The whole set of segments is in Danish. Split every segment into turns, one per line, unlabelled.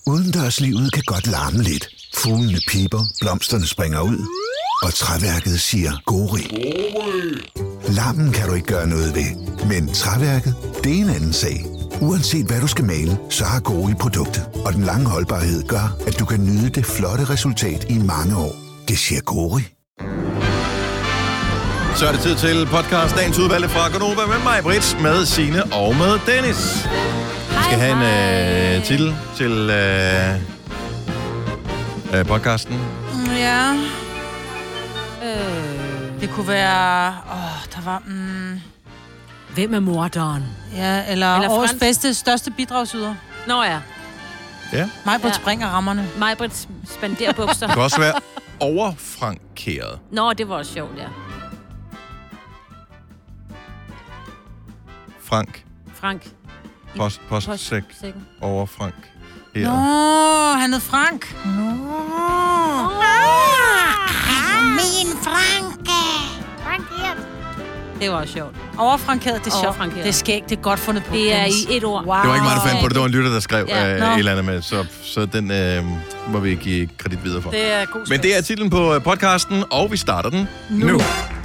Udendørslivet kan godt larme lidt. Fuglene piper, blomsterne springer ud, og træværket siger gori. Larmen kan du ikke gøre noget ved, men træværket, det er en anden sag. Uanset hvad du skal male, så har Gori produktet, og den lange holdbarhed gør, at du kan nyde det flotte resultat i mange år. Det siger Gori.
Så er det tid til podcast Dagens Udvalgte fra Gonova med mig, Britt, med Signe og med Dennis. Vi skal have en titel til podcasten.
Ja. Det kunne være... der var...
Hvem er morderen?
Ja, eller årets største bidragsyder.
Nå ja.
Ja.
Majbrit springer rammerne.
Majbrit spanderer bukser.
Det kan også være overfrankeret.
Nå, det var også sjovt, ja. Frank.
Postsæk. Over Frank. Her.
Nå, han hed Frank. Nå. Min Franke.
Det var også sjovt.
Overfrankeret, det er sjovt. Det er skægt, det er godt fundet på.
Det er i et ord.
Wow.
Det var ikke mig, der fandt på det. Det var en lytter, der skrev et eller andet med. Så den må vi give kredit videre for.
Det er god.
Men det er titlen på podcasten, og vi starter den nu.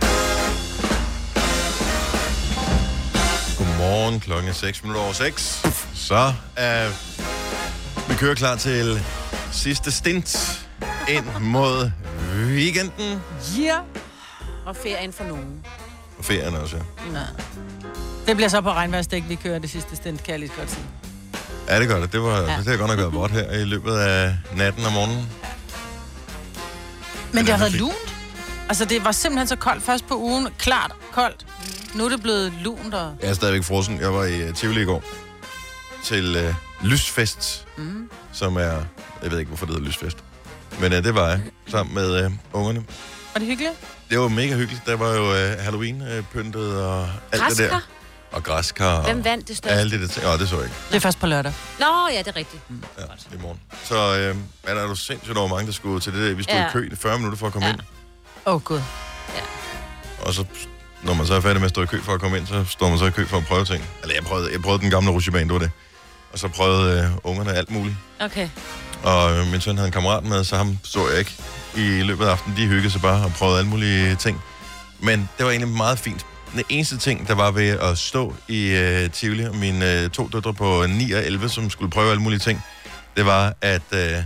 Godmorgen, klokken er 6:06. Så er vi kører klar til sidste stint ind mod weekenden.
Ja.
Og ferien for nogen.
Og ferien også, ja.
Nej. Det bliver så på regnværsdæk, vi kører det sidste stint, kan jeg lige godt sige.
Ja, det gør det. Det har godt nok været vådt her i løbet af natten og morgenen.
Men det har været lunt. Altså, det var simpelthen så koldt først på ugen. Klart koldt. Nu er det blevet lunt og...
Jeg er stadigvæk frossen. Jeg var i Tivoli i går til Lysfest, som er... Jeg ved ikke, hvorfor det hedder Lysfest. Men det var jeg, sammen med ungerne.
Var det hyggeligt?
Det var mega hyggeligt. Der var jo Halloween-pyntet og alt
Græskar?
det der. Og græskar.
Hvem vandt det største?
Alle det der. Det så jeg ikke.
Det er først på lørdag.
Nå, ja, det er rigtigt.
Ja, i morgen. Så er der jo sindssygt over mange, der skulle til det der. Vi stod i kø i 40 minutter for at komme ind.
Gud.
Ja.
Og så, når man så er færdig med at stå i kø for at komme ind, så står man så i kø for at prøve ting. Eller jeg prøvede den gamle rutsjebane, det var det. Og så prøvede ungerne alt muligt.
Okay.
Og min søn havde en kammerat med, så ham så jeg ikke i løbet af aftenen. De hyggede sig bare og prøvede alle mulige ting. Men det var egentlig meget fint. Den eneste ting, der var ved at stå i Tivoli, og mine 2 døtre på 9 og 11, som skulle prøve alle mulige ting, det var, at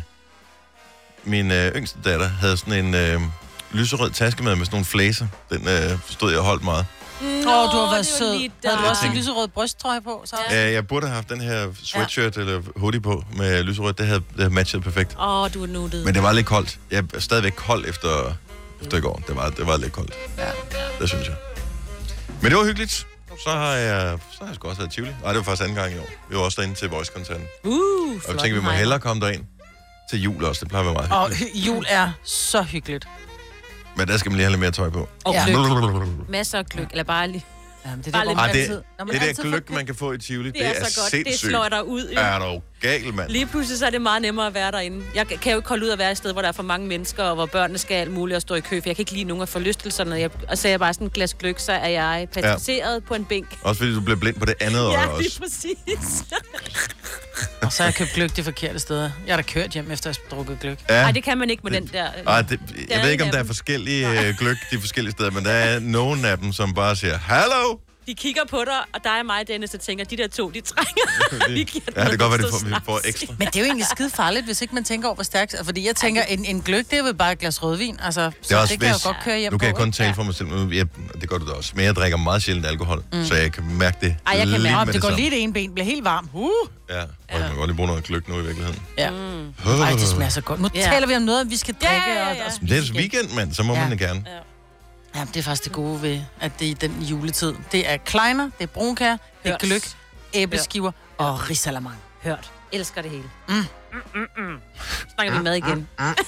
min yngste datter havde sådan en lyserød taske med sådan nogle flæser. Den stod jeg og holdt meget.
Du har været sød. Havde du også en lyserød brysttrøje på? Så?
Jeg burde have haft den her sweatshirt eller hoodie på med lyserød. Det havde matchet perfekt.
Du er nuttet.
Men det var lidt koldt. Jeg er stadigvæk kold efter i går. Det var lidt koldt.
Ja.
Det synes jeg. Men det var hyggeligt. Så har jeg sgu også været i Tivoli. Nej, det var faktisk anden gang i år. Vi var også derinde til Voice-koncerten. Og jeg tænkte, vi må hellere komme derind til jul også. Det plejer at være meget hyggeligt.
Og jul er så hyggeligt.
Men der skal man lige have lidt mere tøj på.
Og masser af gløk. Eller bare lige...
Jamen,
det der gløk, man kan få i Tivoli, det er så godt. Sindssygt.
Det slår dig ud. Jo.
Er du gal, mand?
Lige pludselig så er det meget nemmere at være derinde. Jeg kan jo ikke holde ud at være et sted, hvor der er for mange mennesker, og hvor børnene skal alt muligt og stå i kø, for jeg kan ikke lide nogen af forlystelserne. Og så er jeg bare sådan et glas gløk, så er jeg pacificeret på en bænk.
Også fordi du bliver blind på det andet øje også.
Ja, lige præcis.
Og så har jeg købt gløk de forkerte steder. Jeg har da kørt hjem efter at have drukket gløk.
Nej, det kan man ikke med den der.
Jeg ved ikke, om der er forskellige gløk de forskellige steder, men der er nogle af dem, som bare siger, hallo!
De kigger på dig, og dig og mig, Dennis, og tænker, de der 2, de trænger.
Det kan godt være, vi får ekstra.
Men det er jo egentlig skide farligt, hvis ikke man tænker over, hvor stærkt. Fordi jeg tænker, en gløgg, det er jo bare et glas rødvin. Altså, så det kan jeg jo godt køre hjem på.
Nu kan jeg kun tale for mig selv. Det gør du da også. Men jeg drikker meget sjældent alkohol, så jeg kan mærke det.
Jeg kan mærke, det går lige det ene ben, bliver helt varm.
Ja, og jeg kan godt lige bruge noget gløgg nu i virkeligheden.
Ja. Ej, det smager så godt. Nu taler vi om noget, vi skal drikke.
Det er weekend, mand, så må man det gerne.
Ja, det er faktisk det gode ved, at det er i den juletid. Det er kleiner, det er brunkær, det er gløgg, æbleskiver og risalamande.
Hørt. Elsker det hele. Snakker vi mad igen.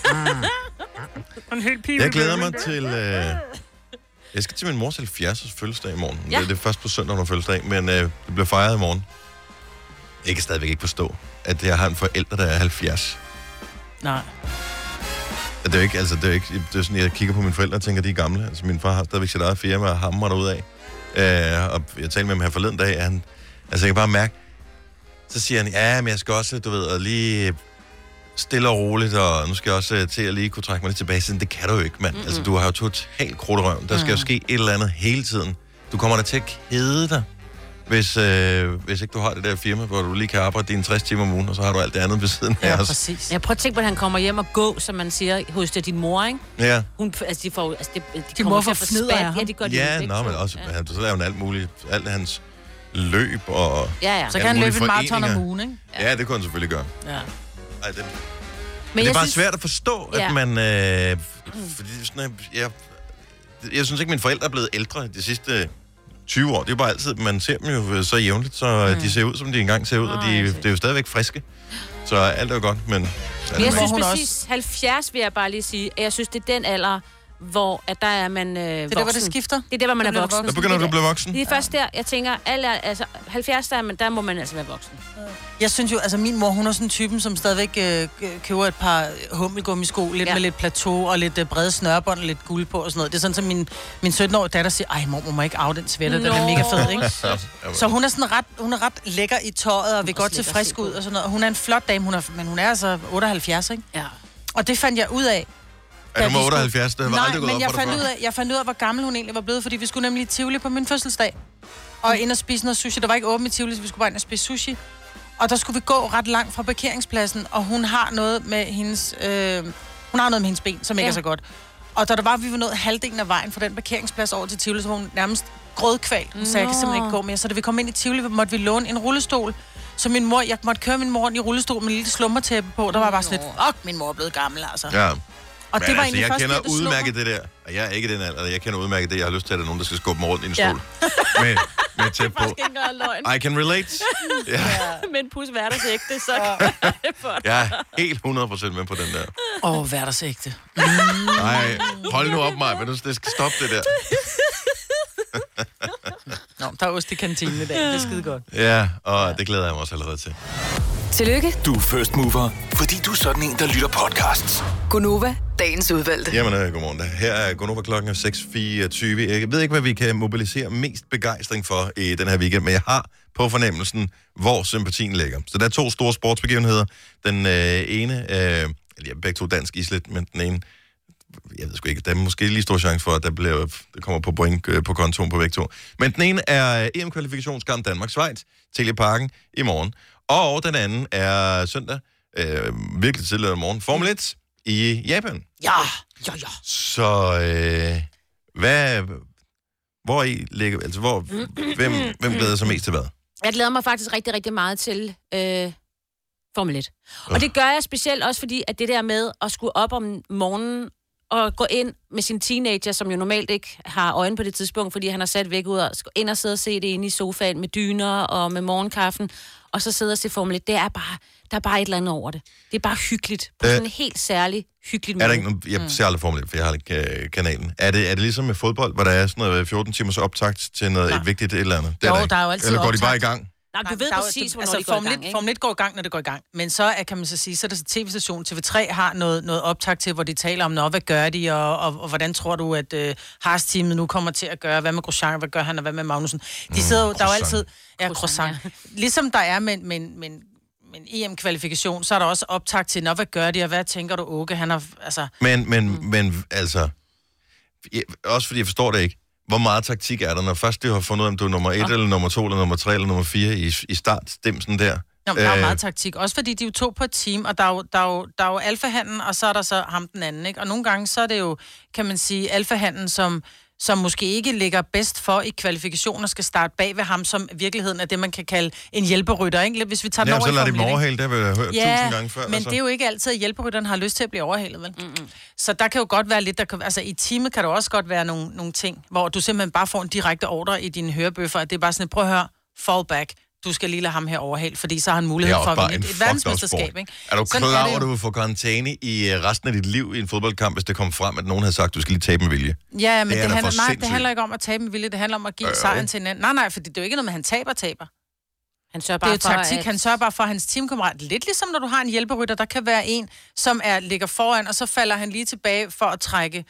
Jeg glæder mig til... Jeg skal til min mors 70-års fødselsdag i morgen. Ja. Det er først på søndag, hun har fødselsdag, men det bliver fejret i morgen. Jeg kan stadigvæk ikke forstå, at jeg har en forælder, der er 70.
Nej.
Det er ikke, altså, det er sådan, jeg kigger på mine forældre og tænker, de er gamle. Altså, min far har stadigvæk sit eget firma og hammer derudad. Og jeg talte med ham her forleden dag, jeg kan bare mærke, så siger han, ja, men jeg skal også, du ved, og lige stille og roligt, og nu skal jeg også til at lige kunne trække mig lidt tilbage, siden det kan du jo ikke, mand. Altså, du har jo totalt krudt i røven. Der skal jo ske et eller andet hele tiden. Du kommer da til at kede dig, hvis ikke du har det der firma, hvor du lige kan arbejde dine 60 timer om ugen, og så har du alt det andet ved siden af os.
Præcis.
Jeg prøver at tænke på, at han kommer hjem og gå, som man siger, hos din mor, ikke?
Ja.
Hun, altså, de får, altså, de
mor
kommer
får
til at få
fnider af
spat.
ham.
Ja, de gør de
Ja,
begge
men
to.
også, så laver han alt muligt, alt hans løb og...
Ja.
Så kan han
mulige
løbe en maraton om
foreninger.
ugen, ikke?
Ja, det kunne han selvfølgelig gøre.
Ja.
Ej, det
Men
er
jeg
bare
synes,
svært at forstå, at man... fordi sådan, jeg synes ikke, mine forældre er blevet ældre de sidste 20 år. Det er jo bare altid, man ser dem jo så jævnligt, så de ser ud, som de engang ser ud, og det er jo stadigvæk friske. Så alt er jo godt, men...
jeg synes præcis, 70 vil jeg bare lige sige, at jeg synes, det er den alder, hvor at der er man voksen.
Det er der, hvor det skifter.
Det er der, hvor man er voksen.
Der begynder du at blive voksen?
Det er først der, jeg tænker, altså 70, der må man altså være voksen.
Jeg synes jo, altså min mor, hun er sådan en typen, som stadigvæk køber et par hummelgummisko, lidt med lidt plateau og lidt brede snørbånd og lidt guld på og sådan noget. Det er sådan, som min 17-årige datter siger, ej mor, må ikke af den sweater, den er mega fed, ikke? Så hun er sådan ret lækker i tøjet og vil godt til frisk ud og sådan noget. Hun er en flot dame, men hun er altså 78, ikke?
Ja.
Og det fandt jeg ud af.
Er du 78? Det var aldrig gået op for dig før.
Jeg fandt ud af, hvor gammel hun egentlig var blevet, fordi vi skulle nemlig i Tivoli på min fødselsdag. Og ind og spise noget sushi. Der var ikke åbent i Tivoli, så vi skulle bare ind og spise sushi. Og der skulle vi gå ret langt fra parkeringspladsen, og hun har noget med hendes, ben, som ikke er så godt. Og da vi var nået halvdelen af vejen fra den parkeringsplads over til Tivoli, så var hun nærmest grådkvalt. Hun sagde, jeg kan simpelthen ikke gå mere. Så da vi kom ind i Tivoli, måtte vi låne en rullestol. Så jeg måtte køre min mor rundt i rullestol med en lille slummertæppe på. Der var bare sådan lidt, min mor er blevet gammel, altså.
Ja.
Og
men
det var
altså, jeg kender udmærket det der. Og jeg er ikke den alder. Jeg kender udmærket det. Jeg har lyst til, at der er nogen, der skal skubbe mig rundt i en stol. Med tæt på. I can relate.
Ja. Men pus hverdagsægte, så
jeg er helt 100% med på den der.
Hverdagsægte.
Nej, hold nu op mig, men det skal stoppe det der.
Nå, der er ost i kantinen i dag. Det er skide godt.
Ja, og det glæder jeg mig også allerede til.
Tillykke.
Du er first mover, fordi du er sådan en, der lytter podcasts.
Gunova, dagens udvalgte.
Jamen, godmorgen. Her er Gunova klokken 6:24. Jeg ved ikke, hvad vi kan mobilisere mest begejstring for i den her weekend, men jeg har på fornemmelsen, hvor sympatien ligger. Så der er 2 store sportsbegivenheder. Den ene, begge 2 dansk islet, men den ene, jeg ved sgu ikke, der er måske lige stor chance for, at det kommer på point på kontoen på begge 2. Men den ene er EM-kvalifikationskamp Danmark-Schweiz, Telia Parken i morgen. Og den anden er søndag, virkelig tidligere om morgen, Formel 1 i Japan.
Ja.
Så hvor I ligger, altså hvem glæder sig mest til hvad?
Jeg glæder mig faktisk rigtig, rigtig meget til Formel 1. Og det gør jeg specielt også, fordi at det der med at skulle op om morgenen og gå ind med sin teenager, som jo normalt ikke har øjne på det tidspunkt, fordi han har sat væk ud og ind og sidde og se det inde i sofaen med dyner og med morgenkaffen, og så sidde og se Formel 1. Der er bare et eller andet over det. Det er bare hyggeligt. På sådan en helt særlig hyggeligt måde.
Er der ikke nogen, jeg ser aldrig Formel 1, for jeg har ikke kanalen. Er det ligesom med fodbold, hvor der er sådan noget 14 timers optakt til noget et vigtigt et eller andet?
Jo, der er jo altid
eller går
optagt.
de bare i gang?
Nej, du ved præcis, hvornår de går i gang, ikke?
Formel 1 går i gang, når det går i gang. Men så kan man så sige, så er der så tv-station TV3 har noget optag til, hvor de taler om, hvad gør de, og hvordan tror du, at Haas-teamet nu kommer til at gøre, hvad med Grosjean, hvad gør han, og hvad med Magnussen. De sidder jo, der er jo altid... Ja, Grosjean. Ligesom der er med en EM-kvalifikation, så er der også optag til, hvad gør de, og hvad tænker du, Åke, han har... Altså...
Men altså... Også fordi jeg forstår det ikke. Hvor meget taktik er der, når først du har fundet ud af, om du er nummer 1, eller nummer 2, eller nummer 3, eller nummer 4 i startstemsen der?
Jamen, der er meget taktik. Også fordi de er jo 2 på et team, og der er jo alfahanden, og så er der så ham den anden, ikke? Og nogle gange, så er det jo, kan man sige, alfahanden, som måske ikke ligger bedst for i kvalifikationer, skal starte bag ved ham, som i virkeligheden er det, man kan kalde en hjælperytter, ikke? Hvis vi tager den over
så
i
lader
Formel 1,
de overhale, det har vi hørt 1000 gange før.
Men altså. Det er jo ikke altid, at hjælperytteren har lyst til at blive overhalet, vel? Mm-hmm. Så der kan jo godt være lidt, altså i teamet kan der også godt være nogle ting, hvor du simpelthen bare får en direkte ordre i dine hørebøffer, at det er bare sådan, prøv at høre, fall back. Du skal lige lade ham her overhale, fordi så har han mulighed for at vinde et verdensmesterskab, ikke?
Er du klar over, at du vil få karantæne i resten af dit liv i en fodboldkamp, hvis det kommer frem, at nogen havde sagt, at du skal lige tabe med vilje?
Ja, men det handler ikke om at tabe med vilje, det handler om at give sejren til en anden. Nej, fordi det er jo ikke noget med, at han taber. Han sørger bare det er jo taktik, han sørger bare for hans teamkammerat. Lidt ligesom når du har en hjælperytter, der kan være en, som ligger foran, og så falder han lige tilbage for at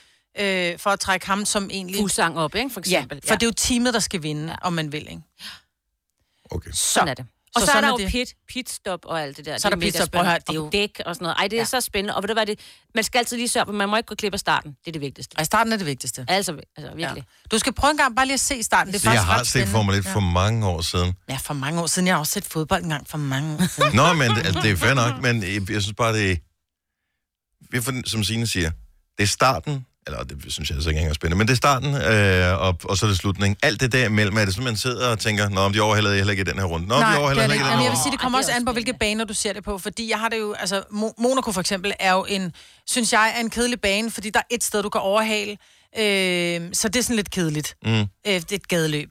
trække ham som egentlig...
Fuglsang op, ikke? For eksempel.
Ja, for det er jo teamet, der skal vinde, om man vil, ikke?
Okay.
Sådan er det.
Og så er der jo pitstop og alt det der.
Så er der pitstop,
det er jo dæk og sådan noget. Ej, det er så spændende. Og ved du hvad, man skal altid lige sørge på, man må ikke gå klip af starten. Det er det vigtigste.
Ej, starten er det vigtigste.
Altså virkelig. Ja.
Du skal prøve en gang bare lige at se starten. Det er
jeg har set Formel 1 for mange år siden.
Ja, for mange år siden. Jeg har også set fodbold en gang for mange år siden.
Nå, men altså, det er fair nok, men jeg synes bare, det er, som Signe siger, det er starten, eller det synes jeg altså ikke engang er spændende, men det er starten, og så er det slutningen. Alt det der imellem, er det sådan, man sidder og tænker, nå, om de overhælder heller ikke i den her runde. Nå,
nej,
de overhælder heller ikke i den her
jeg vil
runde.
sige, det kommer også an på, hvilke baner du ser det på, fordi jeg har det jo, altså Monaco for eksempel er jo synes jeg, er en kedelig bane, fordi der er et sted, du kan overhale, så det er sådan lidt kedeligt. Det er et gadeløb.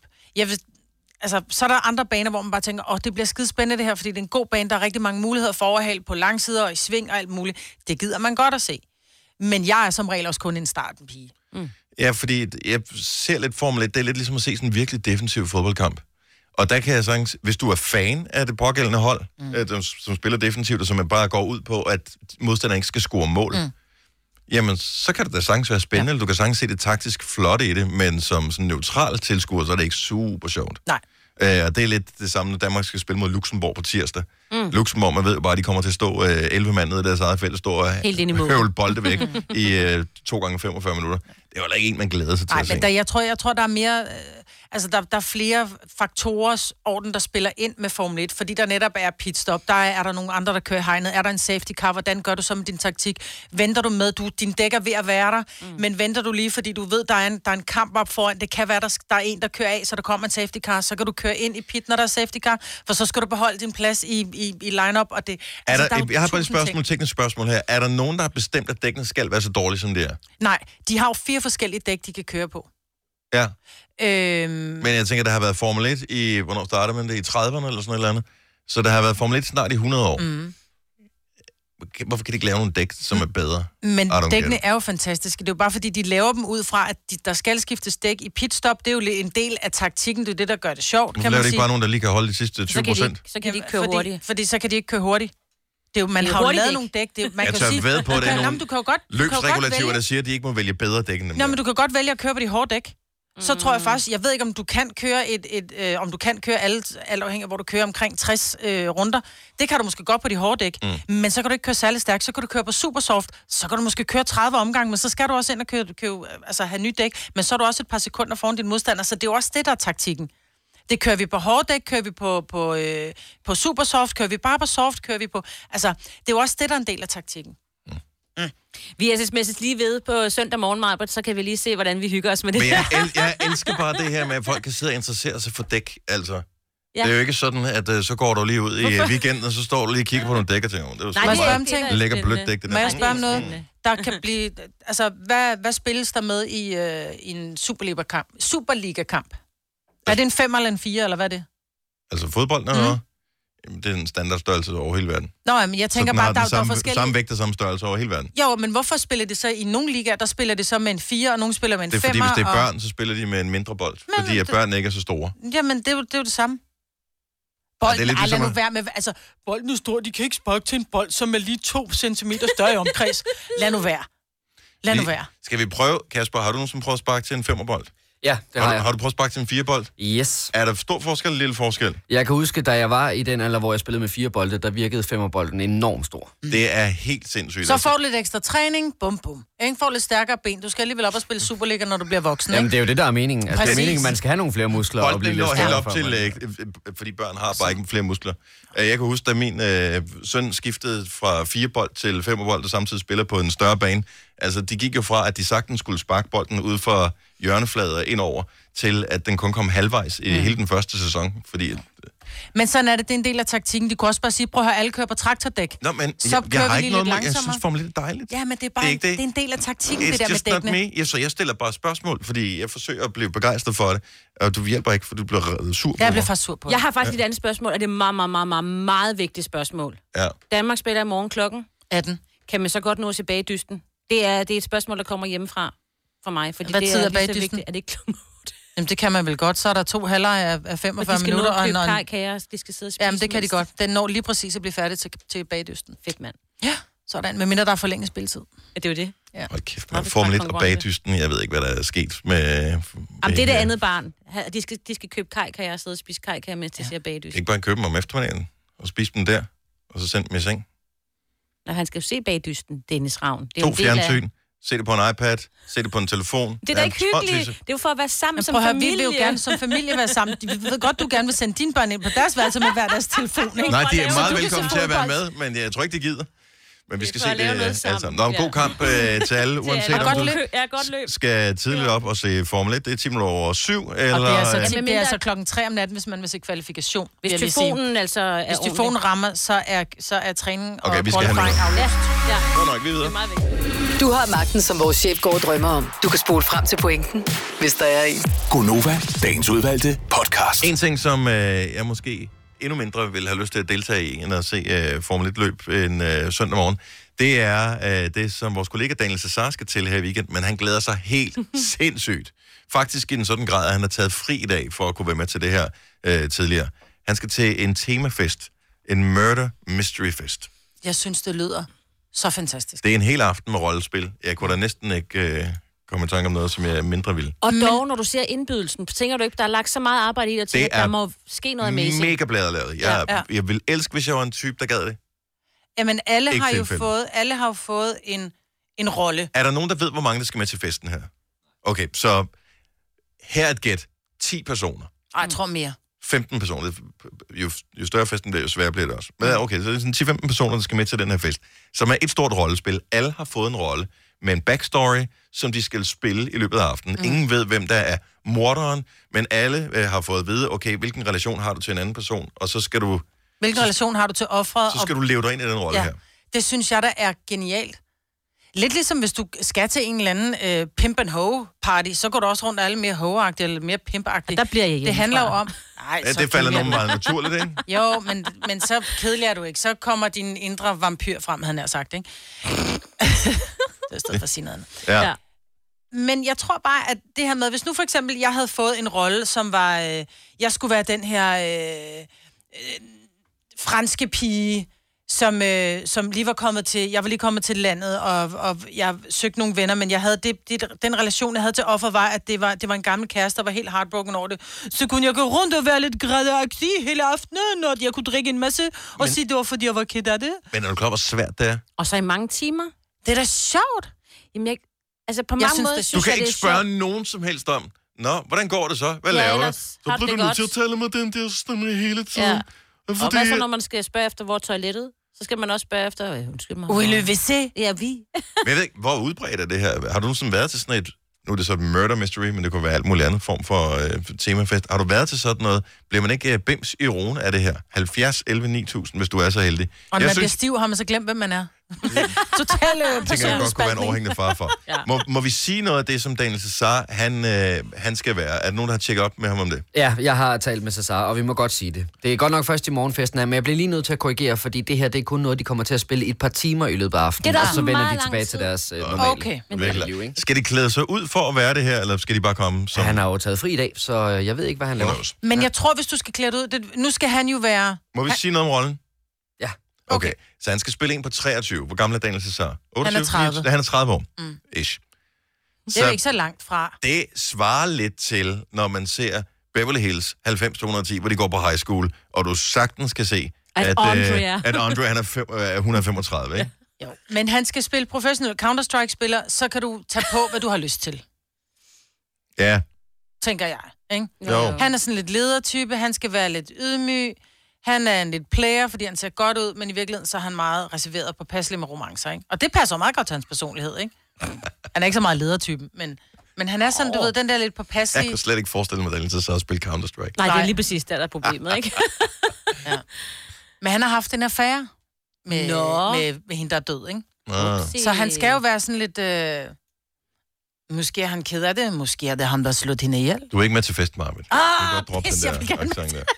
Så er der andre baner, hvor man bare tænker, det bliver skide spændende det her, fordi det er en god bane, der er rigtig mange muligheder for overhale på langsider og i sving og alt muligt. Det gider man godt at se. Men jeg er som regel også kun en startenpige.
Ja, fordi jeg ser lidt Formel 1, det er lidt ligesom at se sådan en virkelig defensiv fodboldkamp. Og der kan jeg sagtens, hvis du er fan af det pågældende hold, som spiller defensivt, og som bare går ud på, at modstanderen ikke skal score mål, jamen, så kan det da sagtens være spændende, eller du kan sagtens se det taktisk flot i det, men som sådan neutral tilskuer, så er det ikke super sjovt.
Nej.
Og det er lidt det samme, når Danmark skal spille mod Luxembourg på tirsdag. Luxembourg, man ved jo bare, at de kommer til at stå 11 mand nede i deres eget felt, og stå og høvle bolde væk i 2 gange 45 minutter. Det er jo ikke en, man glæder sig til at se.
Men jeg tror, der er mere... der er flere faktorers orden, der spiller ind med Formel 1, fordi der netop er pitstop, der er der nogle andre, der kører i hegnet, er der en safety car, hvordan gør du så med din taktik? Venter du med, din dæk er ved at være der, men venter du lige, fordi du ved, der er en kamp op foran, det kan være, der er en, der kører af, så der kommer en safety car, så kan du køre ind i pit, når der er safety car, for så skal du beholde din plads i line-up, og det...
Jeg har bare et teknisk spørgsmål her. Er der nogen, der har bestemt, at dækkene skal være så dårlige, som det er?
Nej, de har jo 4 forskellige dæk, de kan køre på.
Ja. Men jeg tænker, der har været Formel 1 i, hvornår startede man det? I 30'erne eller sådan noget andet. Så der har været Formel 1 snart i 100 år. Hvorfor kan de ikke lave nogle dæk, som er bedre?
Men dækkene er jo fantastiske. Det er jo bare fordi, de laver dem ud fra, at der skal skiftes dæk i pitstop. Det er jo en del af taktikken. Det er det, der gør det sjovt,
kan man sige. Hvorfor laver de ikke bare nogen, der lige kan holde de sidste 20%?
Så kan de ikke køre hurtigt.
Fordi så kan de ikke køre hurtigt. Det er jo, man har jo lavet nogle dæk. Man
jeg
kan sige,
ved på, det er nogle
løbsregulativer,
der siger, at de ikke må vælge bedre dæk end dem.
Nå, men du kan godt vælge at køre på de hårde dæk. Så tror jeg faktisk, jeg ved ikke, om du kan køre om du kan køre alt afhængig af, hvor du kører omkring 60 runder. Det kan du måske godt på de hårde dæk, men så kan du ikke køre særlig stærkt. Så kan du køre på supersoft, så kan du måske køre 30 omgange, men så skal du også ind og have ny dæk. Men så er du også et par sekunder foran din modstander, så det er jo også det, der er taktikken. Det kører vi på hårde dæk, kører vi på supersoft, kører vi bare på soft, kører vi på... Altså, det er jo også det, der er en del af taktikken.
Vi er sms'et lige ved på søndag morgen, Marbert, så kan vi lige se, hvordan vi hygger os med det.
Men jeg elsker bare det her med, at folk kan sidde og interessere sig for dæk, altså. Ja. Det er jo ikke sådan, at så går du lige ud i weekenden, og så står du lige og kigger på nogle dæk og tænker, det er jo sådan en lækker blødt dæk, det der.
Må jeg spørge om noget? Der kan blive... Altså, hvad spilles der med i en Superliga-kamp? Er det en 5 eller en 4, eller hvad er det?
Altså fodbold eller noget? Det er en standardstørrelse over hele verden.
Nå, men jeg tænker bare, der er forskellige...
Samme vægt og samme størrelse over hele verden.
Jo, men hvorfor spiller det så i nogle ligaer, der spiller det så med en 4, og nogle spiller med en 5?
Det er fordi, hvis det er børn, så spiller de med en mindre bold. Fordi at børn ikke er så store.
Jamen, det er jo det samme. Bolden, lad nu være med... Altså, bolden er stor, de kan ikke sparke til en bold, som er lige 2 centimeter større i omkreds. Lad nu være.
Skal vi prøve, Kasper, har du nogensinde prøvet at sparke til en 5'er-bold?
Ja, det har jeg.
Har du prøvet at sparke til en 4-bold?
Yes.
Er der stor forskel eller lille forskel?
Jeg kan huske, da jeg var i den alder, hvor jeg spillede med 4 bolde, der virkede 5'er-bolden enormt stor.
Det er helt sindssygt.
Så får du lidt ekstra træning, bum. Ikke får lidt stærkere ben. Du skal alligevel op og spille Superliga, når du bliver voksen, ikke?
Jamen, det er jo det, der er meningen. Altså, det er meningen, man skal have nogle flere muskler.
Bolden og blive lidt helt op til, fordi børn har bare ikke flere muskler. Jeg kan huske, da min søn skiftede fra 4-bold til 5'er-bold, og samtidig spiller på en større bane. Altså, de gik jo fra, at de sagtens skulle sparke bolden ud for hjørneflader indover, til at den kun kom halvvejs i hele den første sæson, fordi...
Men sådan er det er en del af taktikken. De kunne også bare sige, prøv at høre, alle kører på traktordæk.
Nå, men
så
jeg har ikke noget med, jeg synes Formel 1 er dejligt.
Ja, men det er bare det er en del af taktikken, det der med dækkene.
Så jeg stiller bare spørgsmål, fordi jeg forsøger at blive begejstret for det, og du hjælper ikke, for du bliver sur på
mig. Jeg bliver faktisk sur på det.
Jeg har faktisk et andet spørgsmål, og det er meget vigtigt spørgsmål.
Ja.
Danmark spiller i morgen klokken
18.
Kan man så godt nå tilbage i dysten? Det er et spørgsmål, der kommer hjemmefra for mig, fordi
hvad
det
tid
er
bag
lige så
dysten?
vigtigt. Er det ikke klokken 8?
Jamen, det kan man vel godt. Så er der 2 halvleje af 45 minutter.
Og de skal nå at købe de skal sidde og spise.
Jamen, det kan de godt. Den når lige præcis at blive færdig til bagdysten.
Fedt, mand.
Ja, Sådan, medmindre der er forlænget spilletid.
Ja, det er jo det.
Ja.
Hold kæft, man. Formel 1 og bagdysten, jeg ved ikke, hvad der er sket med...
Jamen, det er det andet barn. De skal købe kajkager og sidde og spise kajkager, mens de ser bagdysten.
Ikke bare købe dem om eftermiddagen og spise dem der, og så sende dem i seng.
Når han skal jo se bagdysten, Dennis Ravn. Det er
2 fjernsyn, se det på en iPad, se det på en telefon.
Det er da ikke hyggeligt. Det er jo for at være sammen som familie.
Vi vil jo gerne som familie være sammen. Vi ved godt, du gerne vil sende dine børn ind på deres værelse med hver deres telefon, ikke?
Nej, de er meget velkommen til at være med, men jeg tror ikke, de gider. Men vi skal se det alle sammen. Nå, en god kamp til alle, uanset om du skal tidligt op og se Formel 1. Det er 10 minutter over 7. Eller...
Og det er altså 3 om natten, hvis man vil se kvalifikation.
Hvis tyfonen altså er
Hvis tyfonen rammer, så er træning og
qualifying
aflyst.
Godt nok, vi videre.
Du har magten, som vores chef går og drømmer om. Du kan spole frem til pointen, hvis der er en.
Gonova, dagens udvalgte podcast.
En ting, som jeg måske endnu mindre vil have lyst til at deltage i, end at se Formel 1-løb en søndag morgen, det er det, som vores kollega Daniel Cesar skal til her i weekend, men han glæder sig helt sindssygt. Faktisk i en sådan grad, at han har taget fri i dag for at kunne være med til det her tidligere. Han skal til en temafest, en murder mystery fest.
Jeg synes, det lyder så fantastisk.
Det er en hel aften med rollespil. Jeg kunne da næsten ikke komme i tanke om noget, som jeg er mindre vil.
Og dog, når du ser indbydelsen, tænker du ikke, der er lagt så meget arbejde i dig til, at der må ske noget amazing.
Det er mega bladelavet. Jeg vil elske, hvis jeg var en type, der gad det.
Jamen, alle har jo fået en rolle.
Er der nogen, der ved, hvor mange der skal med til festen her? Okay, så her er et gæt. 10 personer.
Ej, jeg tror mere.
15 personer. Jo større festen bliver, jo sværere bliver det også. Men okay, så det er sådan 10-15 personer, der skal med til den her fest, som er et stort rollespil. Alle har fået en rolle med en backstory, som de skal spille i løbet af aftenen. Ingen ved, hvem der er morderen, men alle har fået at vide, okay, hvilken relation har du til en anden person, og så skal du...
Hvilken relation har du til offeret?
Så skal du leve dig ind i den rolle her.
Det synes jeg, der er genialt. Lidt ligesom hvis du skal til en eller anden pimp and hoe party, så går du også rundt alle mere hoe-agtige eller mere pimp-agtige.
Der bliver jeg hjemmefra.
Det handler jo om...
Det falder nogen meget naturligt, ikke?
Jo, men så kedelig er du ikke. Så kommer din indre vampyr frem, havde han sagt, ikke? Det er i stedet for at sige noget andet.
Ja.
Men jeg tror bare, at det her med... Hvis nu for eksempel, jeg havde fået en rolle, som var... jeg skulle være den her franske pige, som lige var kommet til... Jeg var lige kommet til landet, og jeg søgte nogle venner, men jeg havde den relation, jeg havde til offer, var, at det var en gammel kæreste, der var helt heartbroken over det. Så kunne jeg gå rundt og være lidt grædeagtig hele aftenen, og jeg kunne drikke en masse, og sige, det var, fordi jeg var ked af det.
Men er du klar, hvor svært det er?
Og så i mange timer.
Det er da sjovt.
Jamen, på mange måder synes
du kan ikke spørge nogen som helst om, hvordan går det så? Hvad laver du? Så bliver du nødt til at tale med den der stemme hele tiden.
Ja. Og hvad så, når man skal spørge efter, hvor toilettet? Så skal man også spørge efter, undskyld mig.
Oui, le WC.
Ja, vi.
Men jeg ved ikke, hvor udbredt er det her? Har du nogensinde været til sådan et, nu er det så et murder mystery, men det kunne være alt muligt andet form for temafest. Har du været til sådan noget? Bliver man ikke bims i roen af det her? 70, 11, 9000, hvis du er så heldig.
Og når man bliver stiv, har man så glemt, hvem man er. Total
jeg tænker, jeg godt kunne være en overhængende far for. Ja. Må vi sige noget af det, som Daniel Cesar, han skal være? Er der nogen, der har tjekket op med ham om det?
Ja, jeg har talt med Cesar, og vi må godt sige det. Det er godt nok først i morgenfesten, men jeg bliver lige nødt til at korrigere, fordi det her, det er kun noget, de kommer til at spille i et par timer i løbet af aftenen, og så vender de tilbage til deres normale liv. Ikke?
Skal de klæde sig ud for at være det her, eller skal de bare komme som...
Ja, han har jo taget fri i dag, så jeg ved ikke, hvad han laver.
Men jeg tror, hvis du skal klæde ud, nu skal han jo være...
Må vi sige noget om rollen?
Ja.
Okay, så han skal spille en på 23. Hvor gammel er Daniel Cesar?
28, han er 30.
Han er 30 år. Ish.
Det er jo ikke så langt fra.
Det svarer lidt til, når man ser Beverly Hills 90-210, hvor de går på high school, og du sagtens kan se, at Andre han er 135, ikke?
Jo. Men han skal spille professionel Counter-Strike-spiller, så kan du tage på, hvad du har lyst til.
Ja.
Tænker jeg, ikke?
Jo.
Han er sådan lidt ledertype, han skal være lidt ydmyg. Han er en lidt player, fordi han ser godt ud, men i virkeligheden så er han meget reserveret og påpasselig med romancer, ikke? Og det passer meget godt til hans personlighed, ikke? Han er ikke så meget ledertypen, men han er sådan, du ved, den der lidt påpasselige...
Jeg kan slet ikke forestille mig, at Daniel Cesar spille Counter-Strike.
Nej, det er lige præcis der er problemet, ikke?
Ja. Men han har haft en affære med hende, der er død, ikke? Så han skal jo være sådan lidt... Måske er han ked af det, måske er det ham, der har slået hende ihjel.
Du er ikke med til fest, Marvind.
Jeg vil gerne med til.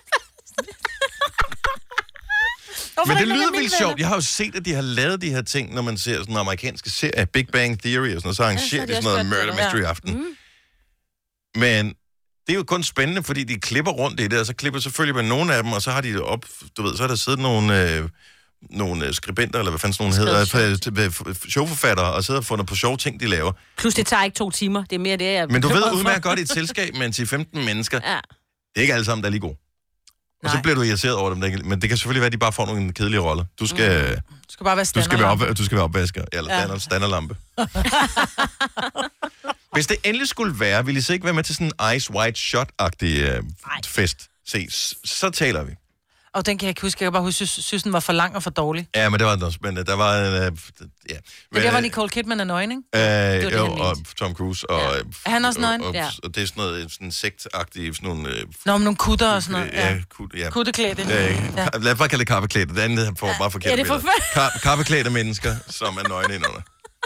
Men det lyder vildt sjovt. Jeg har jo set, at de har lavet de her ting, når man ser sådan en amerikansk serie, Big Bang Theory og sådan noget, så arrangerer de sådan noget murder mystery aften. Men det er jo kun spændende, fordi de klipper rundt i det, og så klipper selvfølgelig med nogle af dem, og så har de op, du ved, så har der siddet nogle nogle skribenter, eller hvad fanden sådan nogle hedder, showforfattere, og sidder og fundet på sjove ting, de laver.
Plus det tager ikke 2 timer, det er mere det, jeg...
Men du ved udmærket godt i et selskab med 10-15 mennesker, det er ikke alle sammen, der er lige gode. Og så bliver du irriteret over dem, men det kan selvfølgelig være, at de bare får nogle kedelige roller. Du skal
bare være standerlampe.
Du skal være opvasker, eller standerlampe. Hvis det endelig skulle være, ville I så ikke være med til sådan en Ice White Shot-agtig fest? Så taler vi.
Og den kan jeg ikke huske. Jeg kan bare huske, at synes, den var for lang og for dårlig.
Ja, men det var den også. Men der var ja.
Men der var Nicole Kidman og nøgen, ikke?
Og Tom Cruise. Og,
er han også nøgen?
Og det er sådan noget sådan sektagtigt, sådan nogle...
Nå, nogle kutter og sådan noget.
Ja.
Kutteklædte.
Lad os bare kalde det kappeklædte. Det andet får bare forkert billeder. Kappeklædte mennesker, som er nøgne indenunder.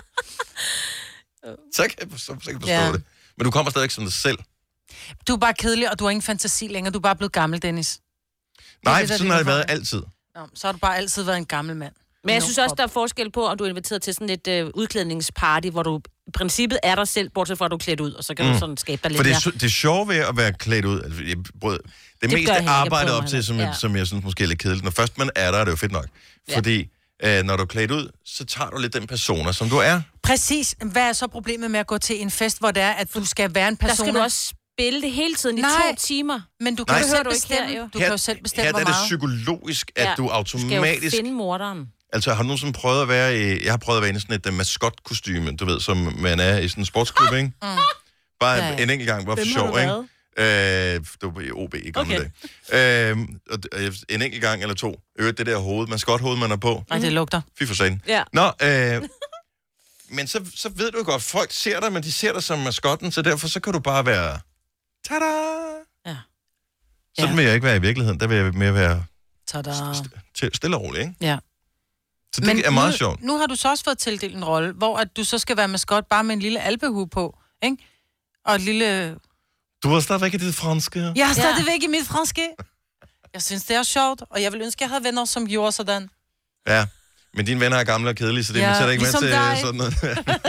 Så kan jeg forstå det. Men du kommer stadig som dig selv.
Du er bare kedelig, og du har ingen fantasi længere. Du er bare blevet gammel, Dennis.
Nej, sådan har det været altid.
Nå, så har du bare altid været en gammel mand.
Men jeg synes også, der er forskel på, om du er inviteret til sådan et udklædningsparty, hvor du i princippet er dig selv, bortset fra, at du er klædt ud, og så kan du sådan skabe dig lidt mere.
For det er sjovt ved at være klædt ud. Altså, det meste arbejde op til, som jeg synes måske er lidt kedeligt. Når først man er der, er det jo fedt nok. Fordi når du er klædt ud, så tager du lidt den persona, som du er.
Præcis. Hvad er så problemet med at gå til en fest, hvor det er, at du skal være en persona?
Der skal du også spille det hele tiden i 2 timer.
Men du kan jo selv bestemme. Du kan jo selv bestemme, hvor meget.
Her er det psykologisk, at du automatisk...
skal jo finde morderen.
Altså, har du nogensinde prøvet at være i... Jeg har prøvet at være i sådan et maskotkostyme, du ved, som man er i sådan en sportsklub, ikke? Bare en enkelt gang, bare for sjov, ikke? Du var i OB i gamle dage. En enkelt gang eller 2. Det der maskothoved, man er på.
Nej, det lugter.
Fy for sagen.
Ja.
Nå, men så ved du godt, folk ser dig, men de ser dig som maskotten, så derfor så kan du bare være... Tada!
Ja.
Sådan vil jeg ikke være i virkeligheden. Der vil jeg mere være stille og roligt, ikke?
Ja.
Så det er meget sjovt.
Nu har du så også fået tildelt en rolle, hvor at du så skal være maskot bare med en lille alpehue på, ikke? Og et lille...
Du var stadigvæk i dit franske.
Jeg er stadigvæk i mit franske. Jeg synes, det er sjovt, og jeg vil ønske, at jeg havde venner, som gjorde sådan.
Ja, men dine venner er gamle og kedelige, så det er ikke
ligesom
med til sådan noget.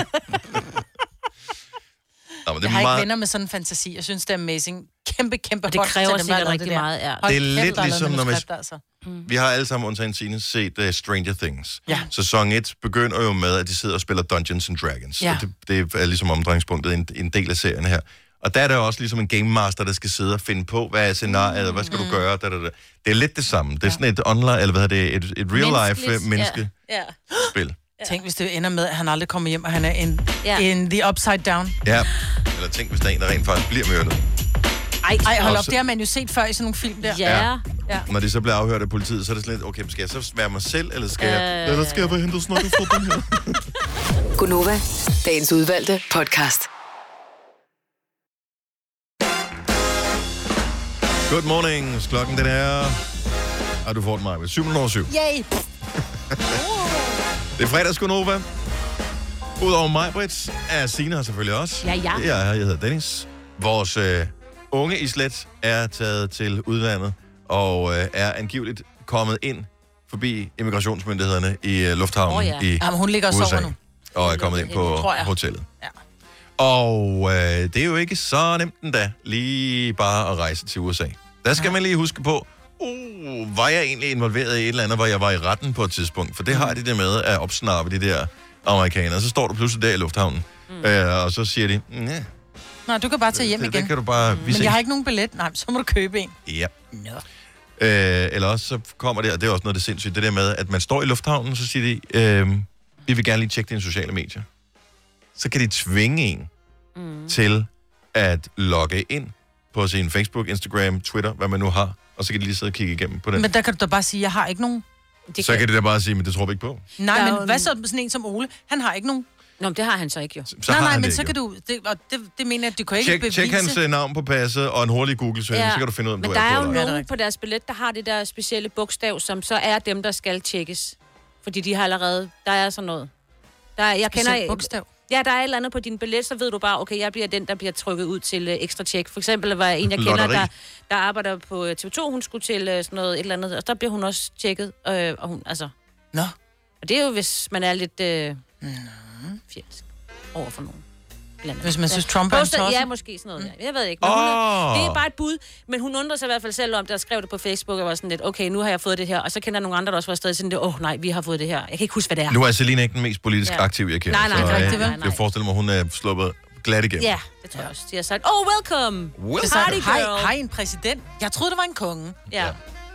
Nå,
jeg har ikke venner med sådan en fantasi. Jeg synes, det er amazing. Kæmpe
og det kræver sikkert rigtig meget.
Det er lidt ligesom, når vi har alle sammen undtagen Signe set Stranger Things.
Ja.
Sæson 1 begynder jo med, at de sidder og spiller Dungeons and Dragons.
Ja.
Det er ligesom omdrejningspunktet en del af serien her. Og der er der også ligesom en game master, der skal sidde og finde på, hvad er scenariet, hvad skal du gøre, Det er lidt det samme. Det er sådan et online, eller hvad er det, et real-life menneskespil.
Tænk, hvis det ender med, at han aldrig kommer hjem, og han er in the upside down.
Ja, eller tænk, hvis der er en, der rent faktisk bliver myrdet.
Ej, hold op, det har man jo set før i sådan nogle film der.
Ja.
Når de så bliver afhørt af politiet, så er det sådan lidt, okay, skal jeg så være mig selv, eller skal jeg... Eller skal jeg være hende, der snakker for den her?
Gunova, dagens udvalgte podcast.
Good morning. Klokken den er... Og du får den, Maja. 7:07.
Yay!
Det er fredags, Gunova. Udover mig, Britt, er Signe her selvfølgelig også.
Ja.
Jeg hedder Dennis. Vores unge islet er taget til udlandet og er angiveligt kommet ind forbi immigrationsmyndighederne i lufthavnen i
Jamen, hun ligger og
USA,
sover nu.
og er kommet ind på hotellet.
Ja.
Og det er jo ikke så nemt endda lige bare at rejse til USA. Der skal man lige huske på, var jeg egentlig involveret i et eller andet, hvor jeg var i retten på et tidspunkt? For det har de det med at opsnappe de der amerikanere. Så står du pludselig der i lufthavnen, og så siger de,
nej, du kan bare tage hjem igen.
Det kan du bare...
Men jeg har ikke nogen billet. Nej, så må du købe en.
Ja.
Nå.
Eller også så kommer det, og det er også noget af det sindssygt, det der med, at man står i lufthavnen, så siger de, vi vil gerne lige tjekke dine sociale medier. Så kan de tvinge en til at logge ind på sin Facebook, Instagram, Twitter, hvad man nu har, og så kan de lige sidde og kigge igennem på den.
Men der kan du da bare sige, jeg har ikke nogen.
Så kan de da bare sige, men det tror vi ikke på.
Nej, men hvad så sådan en som Ole? Han har ikke nogen.
Nå, det har han så ikke jo.
Nej, men så kan du... Det mener jeg, at du kan ikke bevise...
Tjek hans navn på passet og en hurtig Google-søgning, så kan du finde ud af, om du er på.
Men der er jo nogen på deres billet, der har det der specielle bogstav, som så er dem, der skal tjekkes. Fordi de har allerede... Der er sådan noget. Jeg kender
bogstav?
Ja, der er et eller andet på din billet, så ved du bare, okay, jeg bliver den, der bliver trykket ud til ekstra tjek. For eksempel var en, jeg kender, der arbejder på TV2, hun skulle til sådan noget et eller andet, og der bliver hun også tjekket, og hun, altså...
Nå.
Og det er jo, hvis man er lidt fjendsk over for nogen.
Hvis man synes, Trump er en tosse.
Ja, måske sådan noget. Jeg ved ikke. Men det er bare et bud. Men hun undrer sig i hvert fald selv om, der skrev det på Facebook, og var sådan lidt, okay, nu har jeg fået det her. Og så kender jeg nogle andre, der også var stadig sådan lidt, nej, vi har fået det her. Jeg kan ikke huske, hvad det er.
Nu er Selina ikke den mest politisk aktiv, jeg kender.
Nej.
Jeg forestiller mig, hun er sluppet glat igennem.
Ja, det tror jeg også. De har sagt, welcome. Party girl.
Hej, en præsident. Jeg troede, det var en konge.
Ja.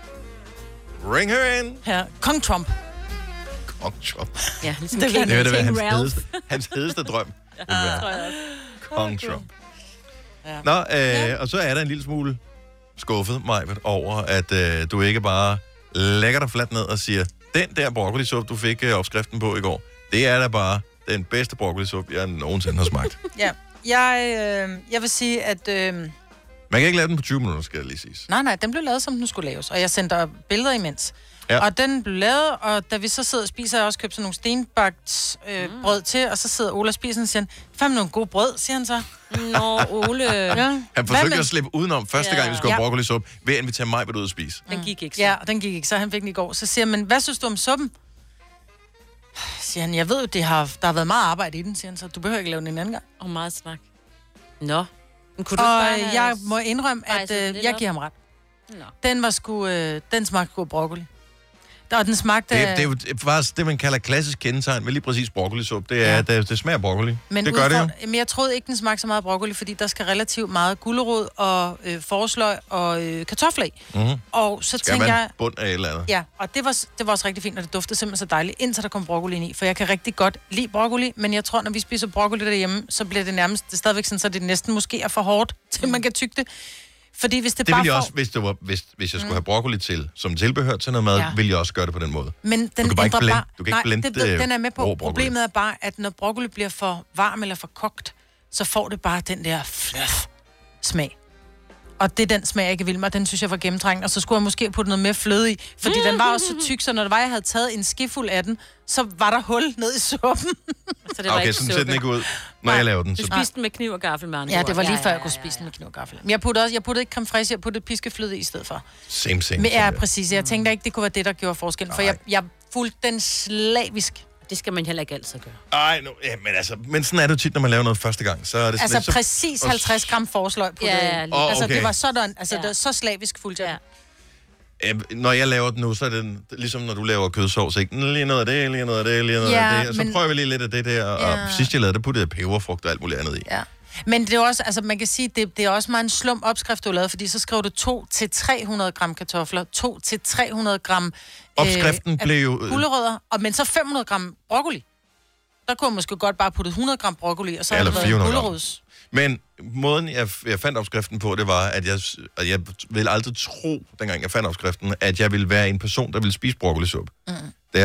Ring her in.
Ja, Kong Trump.
Kong Trump.
Ja, ligesom
det vil være hans hedeste drøm. Kong Trump. Ja. Nå, og så er der en lille smule skuffet, Majbert, over, at du ikke bare lægger dig fladt ned og siger, den der broccolisuppe, du fik opskriften på i går, det er da bare den bedste broccolisuppe, jeg nogensinde har smagt.
Ja, jeg vil sige, at...
Man kan ikke lave den på 20 minutter, skal jeg lige sige.
Nej, den blev lavet, som den skulle laves, og jeg sendte billeder imens.
Ja.
Og den blev lavet, og da vi så sidder og spiser, har jeg også købt sådan nogle stenbagt brød til, og så sidder Ola og spiser og siger, fandme nogle gode brød, siger han så.
Nå, Ole.
Ja.
Han forsøgte at slippe udenom første gang, vi skulle have broccolisuppe, ved at invitere mig ud at spise.
Den gik ikke så.
Ja, den gik ikke, så han fik den i går. Så siger han, men hvad synes du om suppen? Siger han, jeg ved jo, der har været meget arbejde i den, siger han, så du behøver ikke lave den en anden gang.
Og meget snak. Nå.
Og jeg må indrømme, at jeg giver ham ret. Nå. Den var sgu, den smagte god broccoli. Og den smagte...
Det er jo faktisk det, man kalder klassisk kendetegn med lige præcis broccolisuppe. Det er, det smager broccoli.
Men
det gør det jo.
Men jeg troede ikke, den smagte så meget broccoli, fordi der skal relativt meget gulerod og forsløg og kartofler i.
Mm-hmm.
Og så tænkte jeg...
bund af et eller andet.
Ja, og det var også rigtig fint, og det duftede simpelthen så dejligt, indtil der kom broccoli ind i. For jeg kan rigtig godt lide broccoli, men jeg tror, når vi spiser broccoli derhjemme, så bliver det nærmest... Det er stadigvæk sådan, så det næsten måske er for hårdt, til man kan tygge det. Fordi hvis det bare
ville jeg også, hvis jeg skulle have broccoli til, som tilbehør til noget mad, ville jeg også gøre det på den måde.
Men den
du kan
ændrer bare...
Du kan ikke blende
den er med på. Problemet er bare, at når broccoli bliver for varm eller for kogt, så får det bare den der smag. Og det er den smag, jeg ikke vil med, den synes jeg var gennemtrængt. Og så skulle jeg måske putte noget mere fløde i, fordi den var også så tyk, så når det var, jeg havde taget en skefuld af den, så var der hul ned i suppen.
Så det var ikke
sådan ser den ikke ud, når jeg laver den.
Du spiste den med kniv og gaffel, med andre
Ja, det var lige før, jeg kunne spise den med kniv og gaffel. Men jeg puttede ikke creme fraiche, jeg puttede piskefløde i stedet for.
Same.
Men ja, præcis. Jeg tænkte ikke, det kunne være det, der gjorde forskel. For jeg fulgte den slavisk.
Det skal man heller ikke altid gøre.
Ej, men sådan er det jo tit, når man laver noget første gang. Så er det sådan
præcis 50 gram forsløg på det.
Okay.
Det var sådan, det var så slavisk fuldt. Ja.
Når jeg laver den nu, så er det ligesom når du laver kødsovs, ikke? Lige noget af det, lige noget af det, lige noget af det. Og så prøver vi lige lidt af det der. Og sidst jeg lavede det, puttede jeg peberfrugt og alt muligt andet i.
Ja. Men det er også, man kan sige, det er også meget en slum opskrift, du har lavet, fordi så skrev du 200-300 gram kartofler, 200-300 gram
opskriften blev jo
gulerødder, men så 500 gram broccoli. Der kunne man måske godt bare putte 100 gram broccoli, og så
eller
havde det været gulerods.
Men måden, jeg fandt opskriften på, det var, at jeg ville aldrig tro, dengang jeg fandt opskriften, at jeg ville være en person, der ville spise broccolisuppe. Der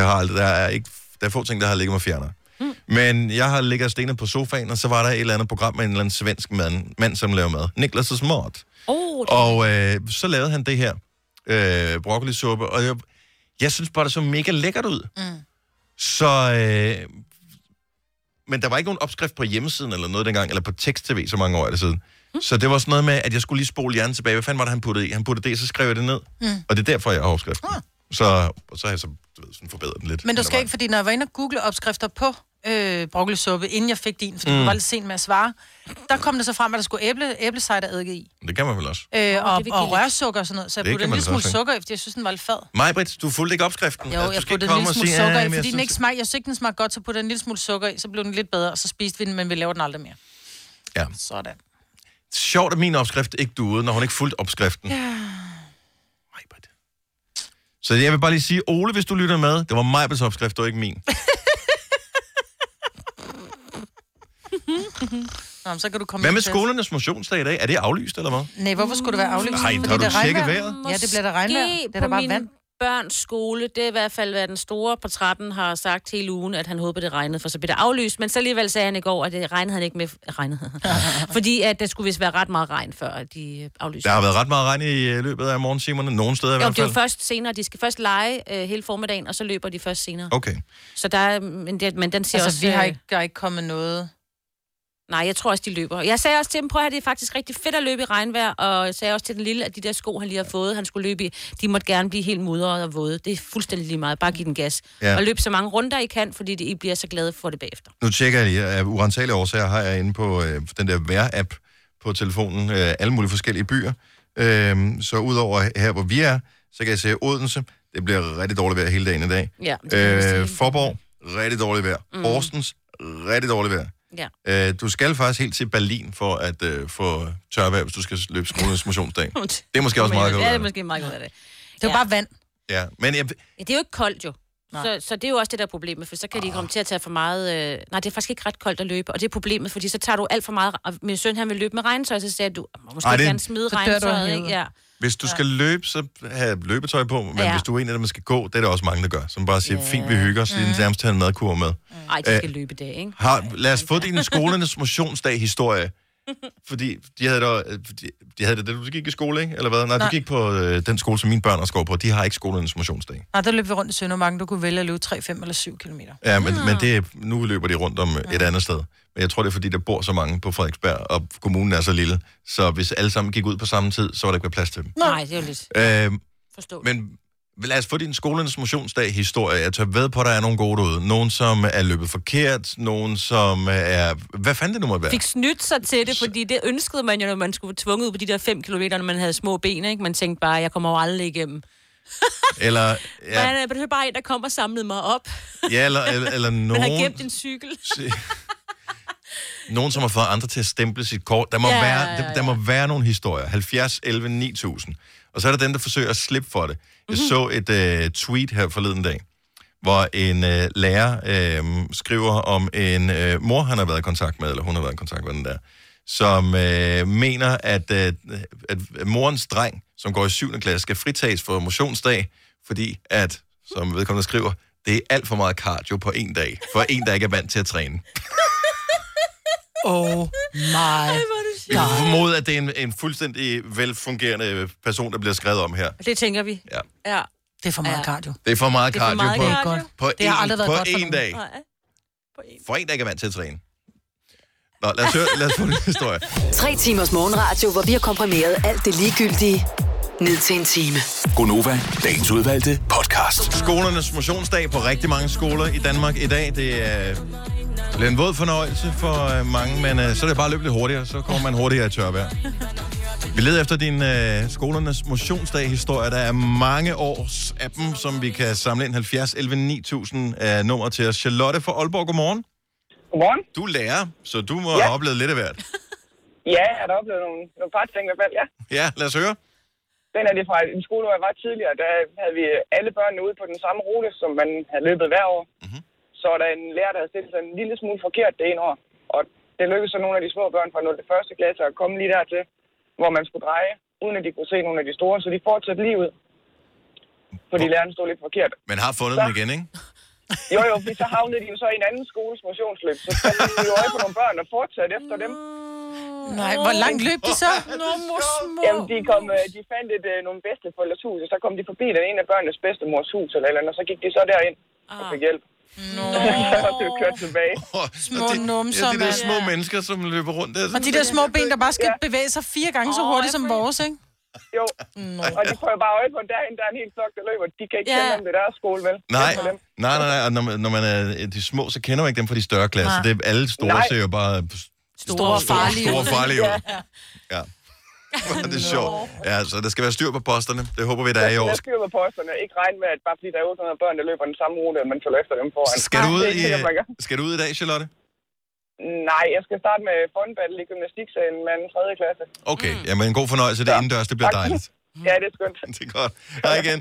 er få ting, der har ligget mig fjerner. Men jeg har ligget stenet på sofaen, og så var der et eller andet program med en eller anden svensk mand som laver mad. Niklas er smart. Og så lavede han det her broccolisuppe, og jeg synes bare, det så mega lækkert ud. Så... men der var ikke nogen opskrift på hjemmesiden eller noget dengang, eller på tekst-tv, så mange år er det siden. Så det var sådan noget med, at jeg skulle lige spole hjernen tilbage. Hvad fanden var det, han puttede i? Han puttede det, så skrev jeg det ned. Og det er derfor, jeg har opskriften. Så har jeg sådan forbedret den lidt.
Men du skal ikke, fordi når jeg var inde og google opskrifter på broccolisuppe, inden jeg fik din, fordi du var lidt sent med at svare, der kom det så frem, at der skulle æblecideredike i.
Det kan man vel også.
Og rørsukker og sådan noget. Så jeg puttede en lille smule sukker i, fordi jeg synes, den var lidt fad.
Majbrit, du fulgte ikke opskriften.
Jo, jeg puttede en lille smule sukker i, fordi den ikke smagte. Jeg synes ikke, den smagte godt, så puttede en lille smule sukker i, så blev den lidt bedre, og så spiste vi den, men vi laver den aldrig mere.
Ja.
Sådan.
Sjovt, at min opskrift ikke duede, når hun ikke fulgte opskriften.
Ja.
Majbrit. Så jeg vil bare lige sige, Ole, hvis du lytter med, det var Majbrits opskrift, og ikke min.
Nå, så kan du komme.
Hvad med skolernes motionsdag i dag? Er det aflyst, eller hvad?
Nej, hvorfor skulle det være aflyst?
Nej, har du tjekket vejret?
Ja, det bliver der regnvejr. Det er der bare vand.
Børns skole, det er i hvert fald, hvad den store på 13 har sagt hele ugen, at han håber, det regnede, for så bliver det aflyst. Men så alligevel sagde han i går, at det regnede han ikke med. Fordi at det skulle vist være ret meget regn, før de aflyste.
Der har været ret meget regn i løbet af morgentimerne, nogle steder i hvert fald.
Jo, det er jo først senere. De skal først lege hele formiddagen, og så løber de først senere.
Okay.
Så der er, men den siger
altså,
også...
vi har ikke kommet noget...
Nej, jeg tror også, de løber. Jeg sagde også til dem, prøv at det er faktisk rigtig fedt at løbe i regnvejr, og jeg sagde også til den lille, at de der sko, han lige har fået, han skulle løbe i, de måtte gerne blive helt mudrede og våde. Det er fuldstændig lige meget. Bare giv den gas. Ja. Og løb så mange runder, I kan, fordi I bliver så glade for det bagefter.
Nu tjekker jeg lige. Af urensagelige årsager har jeg inde på den der vejr-app på telefonen, alle mulige forskellige byer. Så udover her, hvor vi er, så kan jeg se Odense. Det bliver rigtig dårligt vejr hele dagen i dag.
Ja,
Forborg, rigtig dårligt vejr. Horsens, rigtig dårligt vejr.
Ja.
Du skal faktisk helt til Berlin for at få tørvejr, hvis du skal løbe skolens motionsdag. Det er måske også meget godt.
Ja, det er måske meget godt af det.
Det er jo bare vand.
Ja, men
det er jo ikke koldt jo. Så det er jo også det der problemet, for så kan de komme til at tage for meget... Nej, det er faktisk ikke ret koldt at løbe, og det er problemet, fordi så tager du alt for meget... Og min søn, han vil løbe med regntøj, så sagde du, måske gerne smide regntøjet, ikke? Ja.
Hvis du skal løbe, så have løbetøj på, men hvis du er en af dem, der skal gå, det er der også mange, der gør. Som bare siger, fint, vi hygger os, så nærmest tage en madkur med.
Nej, de skal løbe dag, ikke?
Lad os få din skolernes motionsdag-historie. Fordi de havde det, da du gik i skole, ikke? Eller hvad? Nej, du gik på den skole, som mine børn også går på. De har ikke skolernes motionsdag.
Nej, der løb vi rundt i Søndermarken. Du kunne vælge at løbe 3, 5 eller 7 kilometer.
Ja, men nu løber de rundt om et andet sted. Men jeg tror, det er, fordi der bor så mange på Frederiksberg, og kommunen er så lille. Så hvis alle sammen gik ud på samme tid, så var der ikke plads til dem.
Nej, det er jo lidt
forståeligt. Men lad os få din skolernes motionsdag-historie. Jeg tør ved på, at der er nogle gode derude. Nogen, som er løbet forkert. Nogen, som er... Hvad fanden det nu måtte være?
Fik snydt sig til det, fordi det ønskede man jo, når man skulle tvunget ud på de der 5 kilometer, når man havde små ben, ikke? Man tænkte bare, jeg kommer jo aldrig igennem.
Eller...
Ja. Men det er bare en, der kommer og samlede mig op.
Ja, eller nogen...
Man har gemt en cykel.
Nogen, som har fået andre til at stemple sit kort. Der må være nogle historier. 70, 11, 9000. Og så er der dem, der forsøger at slippe for det. Jeg så et tweet her forleden dag, hvor en lærer skriver om en mor, han har været i kontakt med, eller hun har været i kontakt med den der, som mener, at morens dreng, som går i 7. klasse, skal fritages for motionsdag, fordi at, som vedkommende skriver, det er alt for meget cardio på en dag, for en, der ikke er vant til at træne.
Oh my
God. Jeg formoder, at det er en fuldstændig velfungerende person, der bliver skrevet om her.
Det tænker vi. Ja.
Det er for meget cardio.
Det er for meget cardio på en dag. For en, der ikke er vant til at træne. Nå, lad os få en historie.
3 timers morgenradio, hvor vi har komprimeret alt det ligegyldige ned til en time.
Gonova, dagens udvalgte podcast.
Skolernes motionsdag på rigtig mange skoler i Danmark i dag. Det er en våd fornøjelse for mange, men så er det bare at løbe lidt hurtigere, så kommer man hurtigere i tørvejr. Vi leder efter din skolernes motionsdag-historie. Der er mange års af dem, som vi kan samle ind. 70 11 9000 nummer til os. Charlotte fra Aalborg, godmorgen.
Godmorgen.
Du er lærer, så du må have oplevet lidt af hvert.
Ja, jeg har oplevet nogle par ting i hvert fald, ja.
Ja, lad os høre.
Den er det fra en skole, hvor jeg var tidligere. Der havde vi alle børnene ude på den samme rute, som man havde løbet hver år. Mm-hmm. Så var der en lærer, der havde stillet sig en lille smule forkert det ene år. Og det lykkedes så nogle af de små børn fra 0. til 1. klasse at komme lige dertil, hvor man skulle dreje, uden at de kunne se nogle af de store. Så de fortsatte lige ud, fordi læreren stod lidt forkert.
Men har fundet dem igen, ikke?
Jo, fordi så havnede de jo så i en anden skoles motionsløb. Så fandt de jo øje på nogle børn og fortsatte efter dem.
Nej, hvor langt løb de så?
Jamen, de fandt nogle bedsteforældres hus, og så kom de forbi den ene af børnenes bedstemors hus, eller andet, og så gik de så derind og fik hjælp. Så blev kørt tilbage.
Små numser,
det er små mennesker, som løber rundt der.
Og de der små ben, der bare skal bevæge sig 4 gange så hurtigt som vores, ikke?
Jo, og de prøver bare øje på, der er en helt flok, der løber. De kan ikke kende, om det er deres skole, vel?
Nej. Og når man er de små, så kender man ikke dem fra de større klasser. Det er alle store ser jo bare
store farlige
ud. Ja. Det er sjovt. Ja, så der skal være styr på posterne. Det håber vi, der er i år.
Der skal være styr på posterne. Ikke regne med, at bare fordi der er 800 børn, der løber den samme rute, at man følger efter dem foran.
Skal du ud i dag, Charlotte?
Nej, jeg skal starte med fondbattle i gymnastiksalen med en 3. klasse.
Okay, jamen en god fornøjelse. Det er indendørs, det bliver dejligt.
Ja, det er skønt.
Det er godt. Hej igen.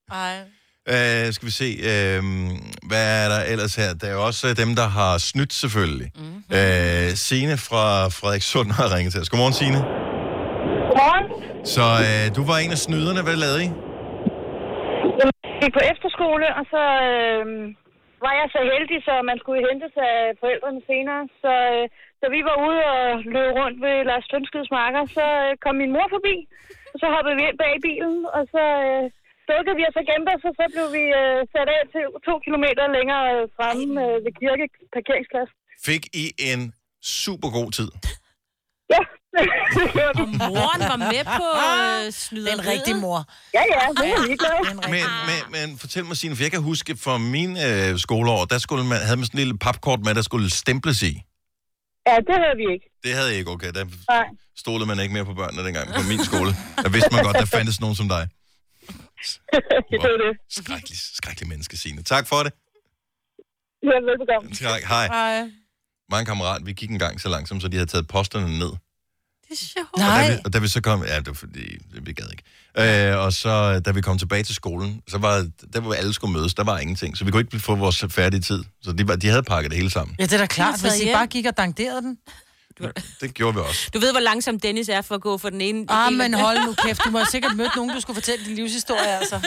Hej.
Skal vi se, hvad er der ellers her? Der er jo også dem, der har snydt selvfølgelig. Signe fra Frederikssund har ringet til os. Godmorgen, Signe.
Godmorgen.
Så du var en af snyderne. Hvad lavede I?
Jeg gik på efterskole, og så var jeg så heldig, så man skulle hentes af forældrene senere. Så vi var ude og løb rundt ved Lars Tønskyds marker. Så kom min mor forbi, og så hoppede vi ind bag bilen, og så dukkede vi og så gemte os, og så blev vi sat af til 2 kilometer længere fremme ved Kirke parkeringsplads.
Fik I en super god tid.
Ja.
Og moren var med på snyderiet.
Den rigtige mor.
Ja, det er lige glad.
Men fortæl mig, Signe, for jeg kan huske fra mine skoleår, der havde man sådan en lille papkort med, der skulle stemples i.
Ja, det havde vi ikke.
Det havde jeg ikke, okay. Der
Nej.
stolede man ikke mere på børnene dengang på min skole. Der vidste man godt, der fandtes nogen som dig.
Det var det.
Skrækkelig menneske, Signe. Tak for det.
Ja, velbekomme.
Tak, hej. Mange kammerater, vi gik en gang så langsomt, så de havde taget posterne ned.
Det er sjovt.
Nej. Og da vi så kom... Ja, det var fordi, vi gad ikke. Og så, da vi kom tilbage til skolen, så var der, hvor alle skulle mødes, der var ingenting. Så vi kunne ikke få vores færdige tid. Så de havde pakket det hele sammen.
Ja, det er da klart, hvis I bare gik og danderede den.
Det gjorde vi også.
Du ved, hvor langsom Dennis er for at gå for den ene...
Men hold nu kæft. Du må sikkert møde nogen, du skulle fortælle din livshistorie, altså.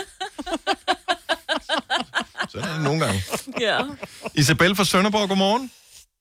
Så er det nogle gange.
Ja.
Isabel fra Sønderborg, godmorgen.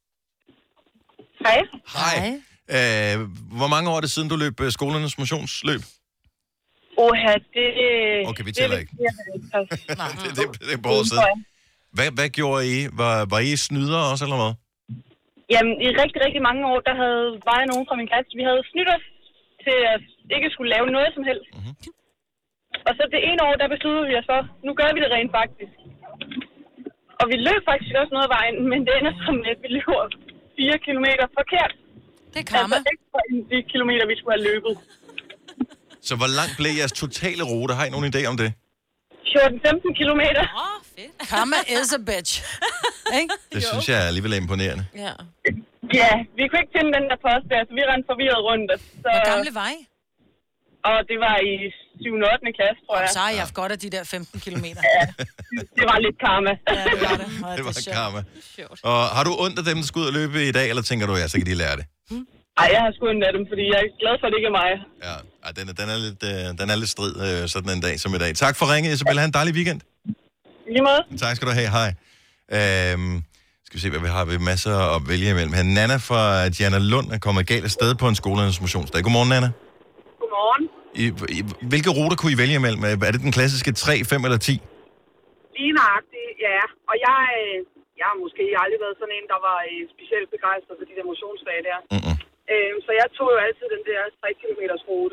Hej.
Hvor mange år er det siden, du løb skolernes motionsløb?
Det...
Okay, vi tæller ikke. Det er på år siden. Hvad gjorde I? Var I snyder også, eller hvad?
Jamen, i rigtig, rigtig mange år, der var jeg nogen fra min klasse. Vi havde snydt os til at ikke skulle lave noget som helst. Mm-hmm. Og så det ene år, der besluttede vi os for, nu gør vi det rent faktisk. Og vi løb faktisk også noget af vejen, men det ender som, at vi løber 4 kilometer forkert.
Det er karma.
Altså ekstra end de kilometer, vi skulle have løbet.
Så hvor langt blev jeres totale rute? Har I nogen idé om det?
14-15 kilometer.
Fedt.
Karma is a bitch. Ikke?
Det synes jeg er alligevel imponerende.
Ja.
Ja, vi kunne ikke finde den der post der, så vi rendte forvirret rundt. Så...
Hvor gamle var I?
Og det var i 7. og 8. klasse, tror jeg.
Så har I haft godt af de der 15 kilometer.
Ja, det var lidt karma.
Ja, det var det.
Det var karma. Og har du ondt af dem, der skal ud og løbe i dag, eller tænker du, så kan de lære det?
Nej, jeg har sgu ondt af dem, fordi jeg er glad for, at det ikke er mig.
Ja, den er lidt strid sådan en dag som i dag. Tak for ringet, Isabel. Ha' en dejlig weekend.
I lige måde.
Tak skal du have. Hej. Skal vi se, hvad vi har. Vi har masser at vælge imellem. Nana fra Diana Lund er kommet galt af sted på en skolernes motionsdag. Godmorgen, Nana.
Godmorgen.
Hvilke ruter kunne I vælge imellem? Er det den klassiske 3, 5 eller 10?
Lige nøjagtigt, ja. Og jeg har måske aldrig været sådan en, der var specielt begejstret for de der motionsdage der.
Mm-mm.
Så jeg tog jo altid den der 3 kilometers rute.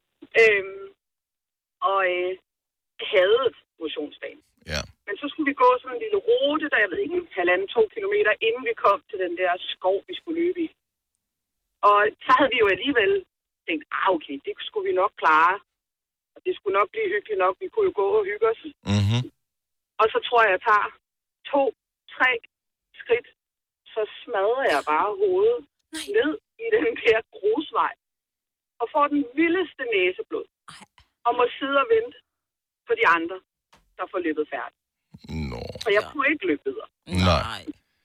Og havde motionsdagen.
Ja.
Men så skulle vi gå sådan en lille rute, der jeg ved ikke, 1,5-2 kilometer, inden vi kom til den der skov, vi skulle løbe i. Og så havde vi jo alligevel tænkt, okay, det skulle vi nok klare. Og det skulle nok blive hyggeligt nok. Vi kunne jo gå og hygge os.
Mm-hmm.
Og så tror jeg tager 2-3 skridt, så smadrer jeg bare hovedet ned i den der grusvej. Og får den vildeste næseblod. Og må sidde og vente på de andre, der får løbet færdigt.
Nå.
For jeg kunne ikke løbe videre.
Nej.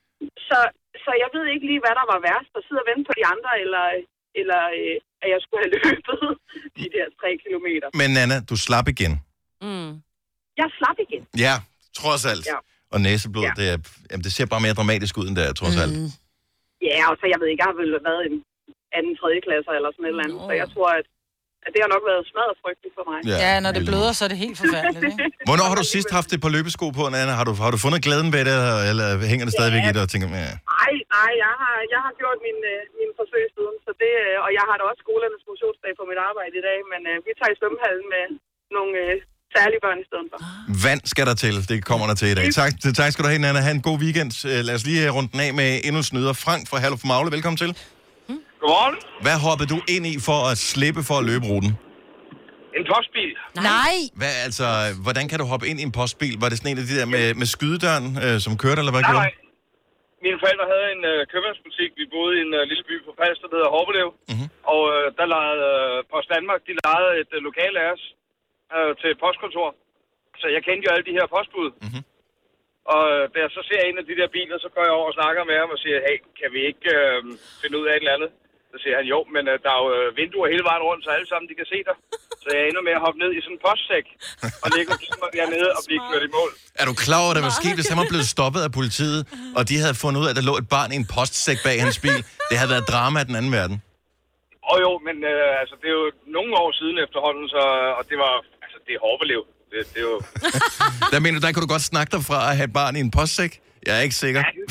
Så jeg ved ikke lige, hvad der var værst. At sidde og vente på de andre, eller at jeg skulle have løbet de der 3 kilometer.
Men Nana, du slap igen.
Jeg slap igen.
Ja, trods alt. Ja. Og næseblod, det ser bare mere dramatisk ud, end det er, trods alt.
Ja, og så jeg ved ikke, jeg har vel været en 2. 3. klasse eller sådan et eller andet. Så jeg tror, at det har nok været smadret frygteligt for mig.
Ja, når det bløder, så er det helt forfærdeligt, ikke?
Hvornår har du sidst haft det på løbesko på, Nana? Har du fundet glæden ved det, eller hænger det stadigvæk i det og tænker,
Nej, jeg har gjort min forsøg siden, så det, og jeg har da også skolernes motionsdag på mit arbejde i dag, men vi tager i svømmehallen med nogle særlige børn i stedet for.
Vand skal der til, det kommer der til i dag. Tak skal du have, Nana. Ha' en god weekend. Lad os lige runde den af med endnu snyder. Frank fra Herluf Magle, velkommen til.
Godmorgen.
Hvad hoppede du ind i for at slippe for at løbe ruten?
En postbil.
Nej!
Hvordan kan du hoppe ind i en postbil? Var det sådan en af de der med skydedøren, som kørte, eller hvad gjorde?
Nej. Mine forældre havde en købmandsbutik. Vi boede i en lille by på Falster, der hedder Horbelev. Mm-hmm. Og der lejede Post Danmark, de lejede et lokale af os til et postkontor. Så jeg kendte jo alle de her postbud. Mm-hmm. Og da jeg så ser en af de der biler, så går jeg over og snakker med ham og siger, hey, kan vi ikke finde ud af et eller andet? Så siger han, jo, men der er jo vinduer hele vejen rundt, så alle sammen de kan se dig. Så jeg ender med at hoppe ned i sådan en postsæk og ligge dernede og blive kørt i mål.
Er du klar over, at det var sket, hvis han var blevet stoppet af politiet, og de havde fundet ud af, at der lå et barn i en postsæk bag hans bil? Det havde været drama af den anden verden.
Jo, men altså, det er jo nogle år siden efterhånden, så, og det var, altså, det er Horbelev. Det er jo...
Der mener du, der kunne du godt snakke dig fra at have et barn i en postsæk? Jeg er ikke sikker.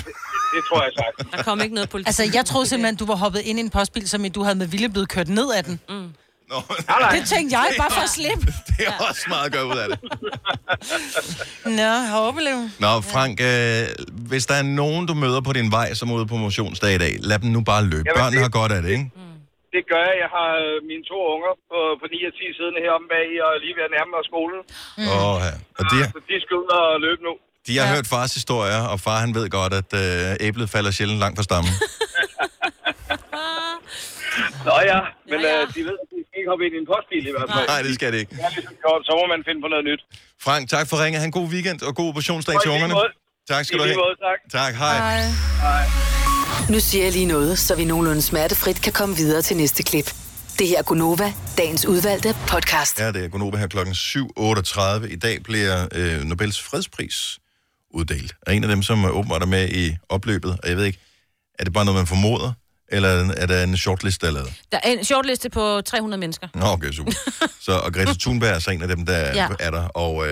Det tror jeg sagt.
Der kom ikke noget politi.
Altså, jeg troede simpelthen, du var hoppet ind i en postbil, som du havde med vilje blevet kørt ned af den.
Nå,
det tænkte jeg bare for at slippe.
Det er også meget at gøre ud af det.
Nå, håbelev.
Nå, Frank, hvis der er nogen, du møder på din vej, som er ude på motionsdag i dag, lad dem nu bare løbe. Børnene har godt af det, ikke?
Det gør jeg. Jeg har mine 2 unger på 9 og 10 siddende heromme bag, og lige ved at nærme mig skolen.
Ja. Og
de skal ud og løbe nu.
De har hørt fars historier, og far han ved godt, at æblet falder sjældent langt fra stammen.
Nå ja, men de ved, at de skal ikke hoppe ind i en postbil i hvert fald.
Nej, det skal det ikke.
Ja, så må man finde på noget nyt.
Frank, tak for ringet. Ha' en god weekend og god operationsdag til ungerne. Tak skal du have. Tak, hej.
Hej. Nu siger jeg lige noget, så vi nogenlunde smertefrit kan komme videre til næste klip. Det her er Gunova, dagens udvalgte podcast.
Ja, det er Gunova her klokken 7:38. I dag bliver Nobels fredspris uddelt. Og en af dem, som åbenbart er med i opløbet, og jeg ved ikke, er det bare noget, man formoder, eller er der en shortliste, der er lavet?
Der er en shortliste på 300 mennesker.
Nå, okay, super. Og Greta Thunberg er så en af dem, der er der, og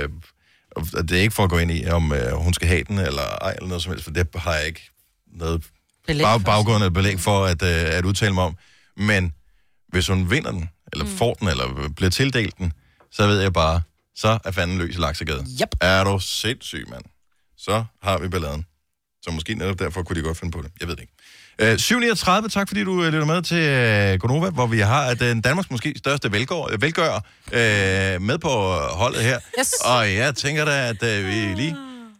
det er ikke for at gå ind i, om hun skal have den, eller ej, eller noget som helst, for det har jeg ikke noget baggående belæg for at udtale mig om. Men hvis hun vinder den, eller får den, eller bliver tildelt den, så ved jeg bare, så er fanden løs i Laksegade.
Yep.
Er du sindssyg, mand? Så har vi balladen. Så måske netop derfor kunne de godt finde på det. Jeg ved det ikke. 7:39, tak fordi du lytter med til Gonova, hvor vi har den Danmarks måske største velgører med på holdet her.
Yes.
Og jeg tænker da, at vi lige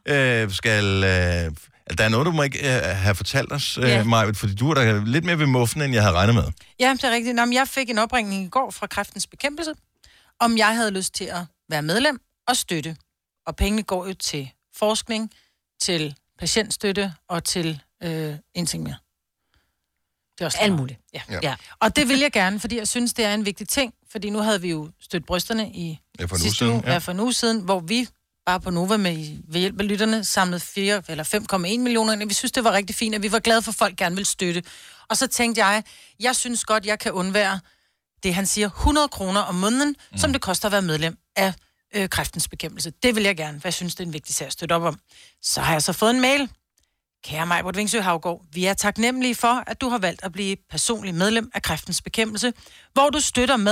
skal... der er noget, du må ikke have fortalt os, Maja, fordi du er da lidt mere ved muffen, end jeg havde regnet med.
Ja, det er rigtigt. Nå, jeg fik en opringning i går fra Kræftens Bekæmpelse, om jeg havde lyst til at være medlem og støtte. Og pengene går jo til forskning, til patientstøtte og til en ting mere. Det er også alt muligt. Ja. Og det vil jeg gerne, fordi jeg synes, det er en vigtig ting. Fordi nu havde vi jo stødt brysterne i sidste uge, for en uge siden, hvor vi bare på Nova ved hjælp af lytterne samlede 5,1 millioner. Vi synes, det var rigtig fint, at vi var glade for, at folk gerne vil støtte. Og så tænkte jeg synes godt, jeg kan undvære det, han siger, 100 kroner om måneden, som det koster at være medlem af Kræftens Bekæmpelse. Det vil jeg gerne, for jeg synes, det er en vigtig sag at støtte op om. Så har jeg så fået en mail. Kære Majbert Vingsø Havgård, vi er taknemmelige for, at du har valgt at blive personlig medlem af Kræftens Bekæmpelse, hvor du støtter med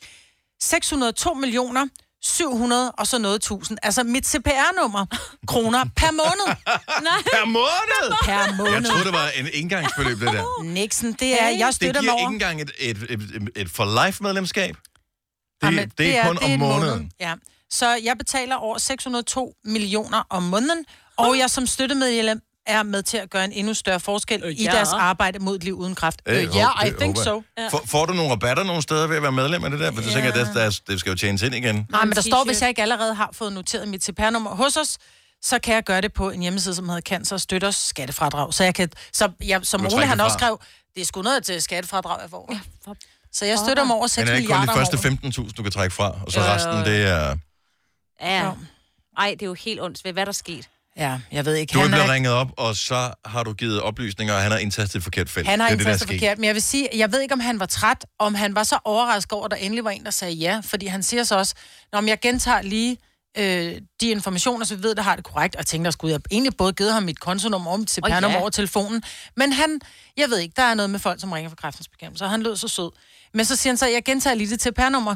602 millioner 700 og så noget tusind. Altså mit CPR-nummer. Kroner per måned.
Nej. Per måned?
Per måned.
Jeg troede, det var en engangsbeløb, det der.
Nixon, det er, jeg støtter mig over.
Det giver ikke engang et for-life-medlemskab. Det er kun om måneden.
Ja. Så jeg betaler over 602 millioner om måneden, og jeg som støttemedlem er med til at gøre en endnu større forskel i deres arbejde mod et liv uden kræft. I think so.
Får du nogle rabatter nogle steder ved at være medlem af det der? For du tænker, at det skal jo tjenes ind igen.
Nej, men der står, hvis jeg ikke allerede har fået noteret mit CPR-nummer hos os, så kan jeg gøre det på en hjemmeside, som hedder Cancer og Støtters skattefradrag. Så jeg kan, som Ole han også skrev, det er sgu noget til skattefradrag, jeg får. Ja, så jeg støtter mig over 6 milliarder om året.
Men er det kun de første 15.000, du kan trække fra, og så resten, det er...
Ja. Ej, det er jo helt ondt ved, hvad der er sket.
Ja, jeg ved ikke.
Du er blevet ringet op, og så har du givet oplysninger, og han har indtastet et forkert felt.
Han har indtastet forkert, men jeg vil sige, jeg ved ikke, om han var træt, om han var så overrasket over, at der endelig var en, der sagde ja, fordi han siger så også, når jeg gentager lige de informationer, så vi ved, der har det korrekt, og tænker, skulle jeg egentlig både givet ham mit kontonummer og mit CPR-nummer over telefonen, men jeg ved ikke, der er noget med folk, som ringer fra Kræftens Bekæmpelse, og han lød så sød. Men så siger han så, jeg gentager lige det CPR-nummer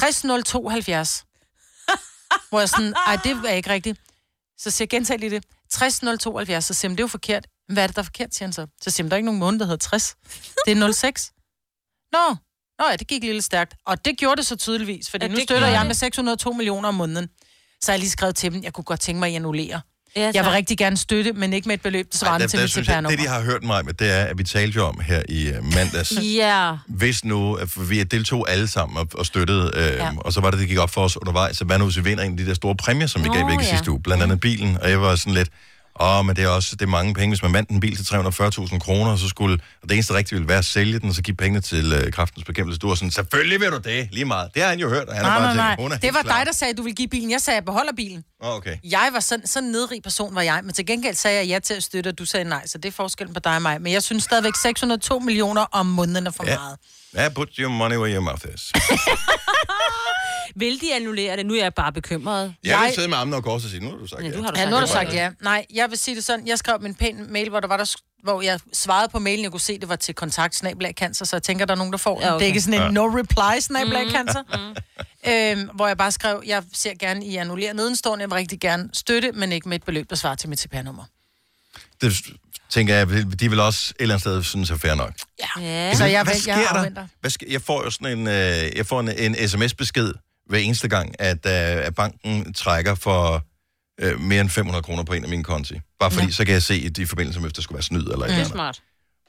600270. Hvor jeg sådan, det er ikke rigtigt. Så siger jeg, gentag lige det. 60.072, så siger han, det er jo forkert. Hvad er det, der er forkert, siger han så? Så siger han, der er ikke nogen måned, der hedder 60. Det er 06. Nå ja, det gik lidt stærkt. Og det gjorde det så tydeligvis, fordi nu støtter jeg med 602 millioner om måneden. Så har jeg lige skrevet til dem, jeg kunne godt tænke mig at annullere. Ja, jeg vil rigtig gerne støtte, men ikke med et beløb, der svarer til mit CPR-nummer.
Det, de har hørt mig med, det er, at vi talte jo om her i mandags.
Ja.
Hvis nu, vi deltog alle sammen og støttede, og så var det gik op for os undervejs, så hvad nu, hvis vi vinder en af de der store præmier, som vi gav væk i sidste uge, blandt andet bilen, og jeg var sådan lidt, men det er mange penge, hvis man vandt en bil til 340.000 kroner, så skulle, og det eneste rigtige ville være at sælge den, og så give pengene til Kræftens Bekæmpelse. Du var sådan, selvfølgelig vil du det, lige meget. Det har han jo hørt, og han har bare tænkt,
det var dig, der sagde, at du ville give bilen. Jeg sagde, at jeg beholder bilen.
Okay.
Jeg var sådan en nedrig person, var jeg, men til gengæld sagde jeg ja til at støtte, og du sagde nej, så det er forskellen på dig og mig. Men jeg synes stadigvæk, 602 millioner om måneden er for meget.
Ja, put your money where your mouth is.
Vil de annullere det? Nu er jeg bare bekymret.
Jeg vil sidde med armen og kors og sige, nu har du sagt ja.
Nu har du sagt ja. Nej, jeg vil sige det sådan. Jeg skrev min pæn mail, hvor jeg svarede på mailen. Jeg kunne se, det var til kontakt/cancer, så jeg tænker, der er nogen, der får den. Det er ikke sådan en no-reply/cancer. Hvor jeg bare skrev, jeg ser gerne i annullere nedenstående. Jeg vil rigtig gerne støtte, men ikke med et beløb, der svarer til mit CPR-nummer.
Det tænker jeg, de vil også et eller andet sted synes er fair nok.
Ja. Så jeg afventer.
Jeg får jo sådan en sms-besked hver eneste gang, at banken trækker for mere end 500 kroner på en af mine konti. Bare fordi, så kan jeg se i forbindelse med, hvis der skulle være snyd eller et eller andet.
Smart.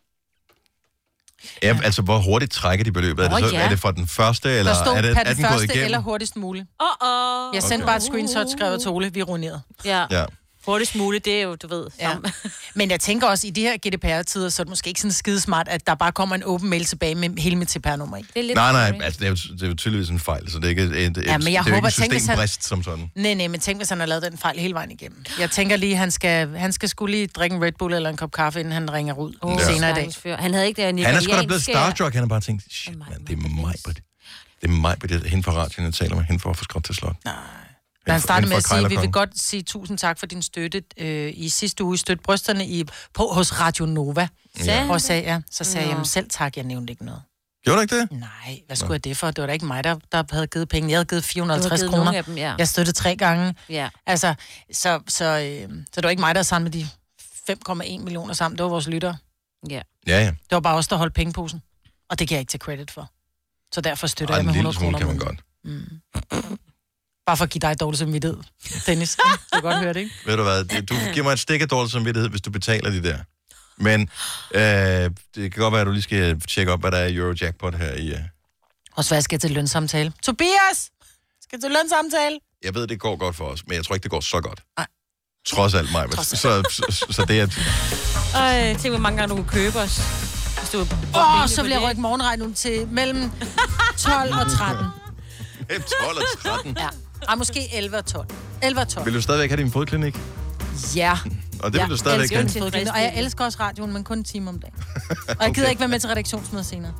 Ja, altså, hvor hurtigt trækker de beløbet? Er det fra den første, eller er den gået
første,
igennem?
eller hurtigst muligt. Jeg sendte bare et screenshot, skrevet til Ole, vi er ruineret.
Ja. Hurtigst muligt, det er jo, du ved.
Ja. Men jeg tænker også, i de her GDPR-tider, så er det måske ikke sådan skidesmart, at der bare kommer en åben mail tilbage med hele mit CPR-nummer i.
Nej, altså det er jo tydeligvis en fejl, så det er ikke et systembrist som sådan.
Nej, men tænk, hvis han har lavet den fejl hele vejen igennem. Jeg tænker lige, han skal skulle lige drikke en Red Bull eller en kop kaffe, inden han ringer ud senere i dag.
Han havde ikke det
nigerianske... Han er sgu da blevet starstruck, han har bare tænkt, shit, man, det er mig, det er mig, det er hende fra radioen, jeg taler med, hende for skråt til slot. Nej.
Da han startede med at sige, vi vil godt sige tusind tak for din støtte. I sidste uge støtte brysterne hos Radio Nova. Og sagde jeg, jamen selv tak, jeg nævnte ikke noget.
Gjorde du ikke det?
Nej, hvad skulle jeg det for? Det var da ikke mig, der havde givet penge. Jeg havde givet 450 kroner. Dem, ja. Jeg støttede 3 gange. Ja. Altså, så det var ikke mig, der samlede de 5,1 millioner sammen. Det var vores lyttere.
Ja.
Det var bare os, der holdt pengeposen. Og det kan jeg ikke tage credit for. Så derfor støtter jeg med 100 kroner.
Kan man godt.
Bare for at give dig dårlig samvittighed, Dennis. Du kan godt høre det, ikke?
Ved du hvad, du giver mig et stik af dårlig samvittighed, hvis du betaler de der. Men det kan godt være, at du lige skal tjekke op, hvad der er i Eurojackpot her i...
Og så skal jeg til lønsamtale. Tobias! Skal til lønsamtale?
Jeg ved, det går godt for os, men jeg tror ikke, det går så godt. Nej. Trods alt mig. Så det er...
Tænk, hvor mange gange du kunne købe os.
Så vil jeg rykke morgenregnen til mellem 12 og 13.
12 og 13?
Ja. Måske 11 og 12. 11 og 12.
Vil du stadigvæk have din fodklinik?
Ja.
Og det vil du stadigvæk have?
Og jeg elsker også radioen, men kun en time om dagen. Og jeg gider ikke være med til redaktionsmøder senere.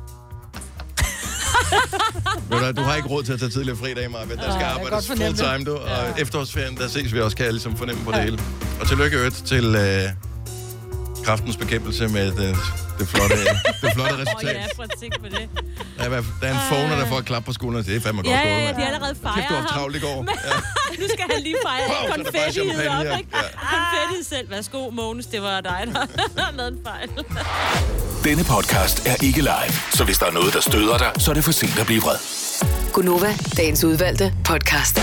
Du har ikke råd til at tage tidligere fridag, Marvind. Der skal arbejdes full time, du. Og efterårsferien, der ses vi også, kan jeg ligesom fornemme på det hele. Og tillykke øvrigt til kræftens bekæmpelse med det flotte resultat.
Ja, prøv at tænke på det.
Der er en phoner, der får et klap på skulderen. Det er fandme godt gået.
Ja, de allerede fejrer ham.
Kæft, du har travlt i går.
Nu skal han lige fejre konfettiet op, ikke? Konfettiet selv. Værsgo, Mogens, det var dig, der har lavet en fejl.
Denne podcast er ikke live, så hvis der er noget, der støder dig, så er det for sent at blive vred.
Gunova, dagens udvalgte podcast.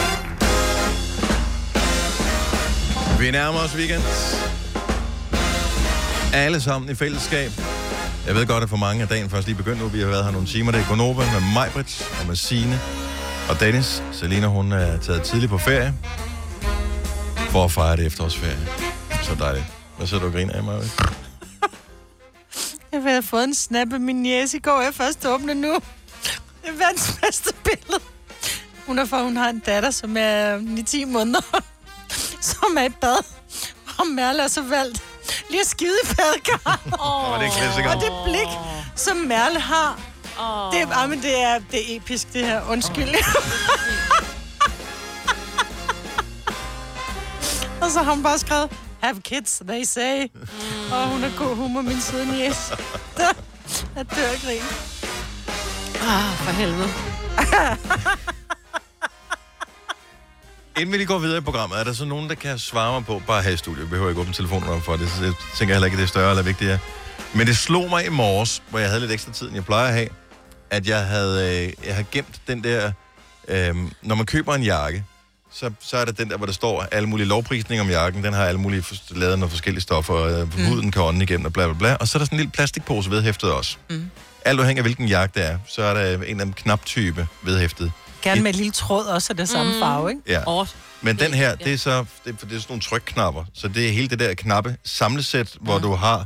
Vi nærmer os weekend. Alle sammen i fællesskab. Jeg ved godt, at for mange af dagen først lige begyndt nu. Vi har været her nogle timer. Det er Gunova med Majbrit og med Signe og Dennis. Selina, hun er taget tidligt på ferie for at fejre det efterårsferie. Så dejligt. Hvad sidder du og griner af, Majbrit?
Jeg har fået en snap af min niece i går. Jeg først åbne nu. Det er verdens bedste billede. Hun har en datter, som er 9-10 måneder, som er i bad. Og Merle er så valgt lige at skide i badekar. Og det blik, som Merle har, det er episk, det her. Undskyld. Og så har hun bare skrevet, have kids, they say. Og hun er god humor, min søde niece. Jeg dør og grin. For helvede.
Inden vi lige går videre i programmet, er der så nogen, der kan svare mig på, bare her i studiet, jeg behøver ikke åbne telefonen for det, så jeg tænker heller ikke, at det er større eller vigtigere. Men det slog mig i morges, hvor jeg havde lidt ekstra tid, end jeg plejer at have, at jeg havde gemt den der, når man køber en jakke, så er der den der, hvor der står alle mulige lovprisninger om jakken, den har alle mulige lavet nogle forskellige stoffer, huden kan ånden igennem og bla bla bla, og så er der sådan en lille plastikpose vedhæftet også. Alt afhængig af hvilken jakke det er, så er der en eller anden knaptype vedhæftet.
Gerne med et lille tråd også af det samme farve, ikke?
Ja. Men den her, det er sådan nogle trykknapper. Så det er hele det der knappe samlesæt, hvor du har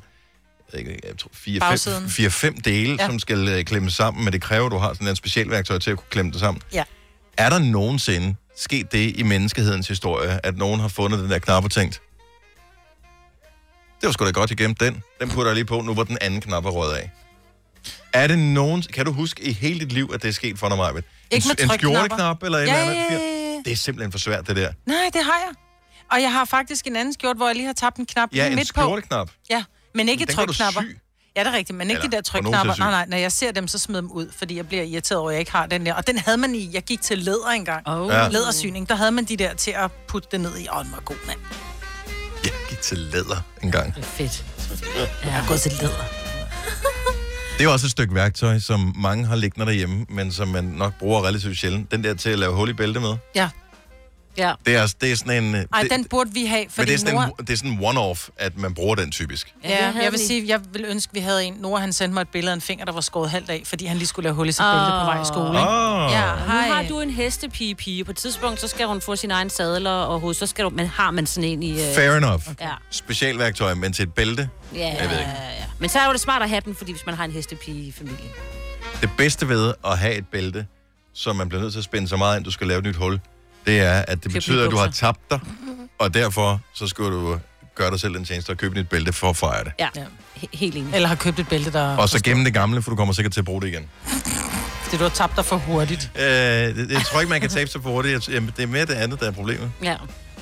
4-5 dele, som skal klemmes sammen, men det kræver, at du har sådan en specialværktøj til at kunne klemme det sammen.
Ja.
Er der nogensinde sket det i menneskehedens historie, at nogen har fundet den der knap og tænkt, det var sgu da godt, jeg gemte den. Den putter jeg lige på, nu hvor den anden knap er røget af. Er det nogen... Kan du huske i hele dit liv, at det er sket for dig, Majbet?
Ikke med
en
trykknapper.
skjorteknap eller et eller andet? Det er simpelthen for svært, det der.
Nej, det har jeg. Og jeg har faktisk en anden skjort, hvor jeg lige har tabt en knap
Ja, en
midt på.
skjorteknap.
Ja, men ikke trykknapper. Ja, det er rigtigt, men ikke
Eller,
de der trykknapper. Nej, når jeg ser dem, så smider dem ud, fordi jeg bliver irriteret over, at jeg ikke har den der. Og den havde man i. Jeg gik til læder engang. Lædersyning. Der havde man de der til at putte det ned i. Den var god, mand.
Jeg gik til læder engang.
Det er fedt.
Jeg har gået til læder.
Det er også et stykke værktøj, som mange har liggende derhjemme, men som man nok bruger relativt sjældent. Den der til at lave hul i bælte med.
Ja. Ja.
Det er sådan en...
Ej, den burde vi have, fordi
det er sådan en one-off, at man bruger den typisk.
Ja, jeg vil sige, jeg ville ønske, vi havde en. Nora, han sendte mig et billede af en finger, der var skåret halvt af, fordi han lige skulle lave hul i sit bælte på vej i skole.
Ja, nu har du en hestepige. På et tidspunkt, så skal hun få sin egen sadler og hoved. Så skal du, men har man sådan en i...
Fair enough.
Ja.
Specialværktøj, men til et bælte?
Ja,
jeg ved ikke.
Ja. Men så er jo det smart at have den, fordi hvis man har en hestepige i familien.
Det bedste ved at have et bælte, som man bliver nødt til at spænde så meget ind, du skal lave et nyt hul, det er, at det betyder, at du har tabt dig, og derfor så skal du gøre dig selv en tjeneste og købe et bælte for at fejre det.
Ja, helt enig.
Eller har købt et bælte, der...
Og så gemme det gamle, for du kommer sikkert til at bruge det igen.
Det du har tabt dig for hurtigt.
Jeg tror ikke, man kan tabe sig for hurtigt. Det er mere det andet, der er problemet.
Ja.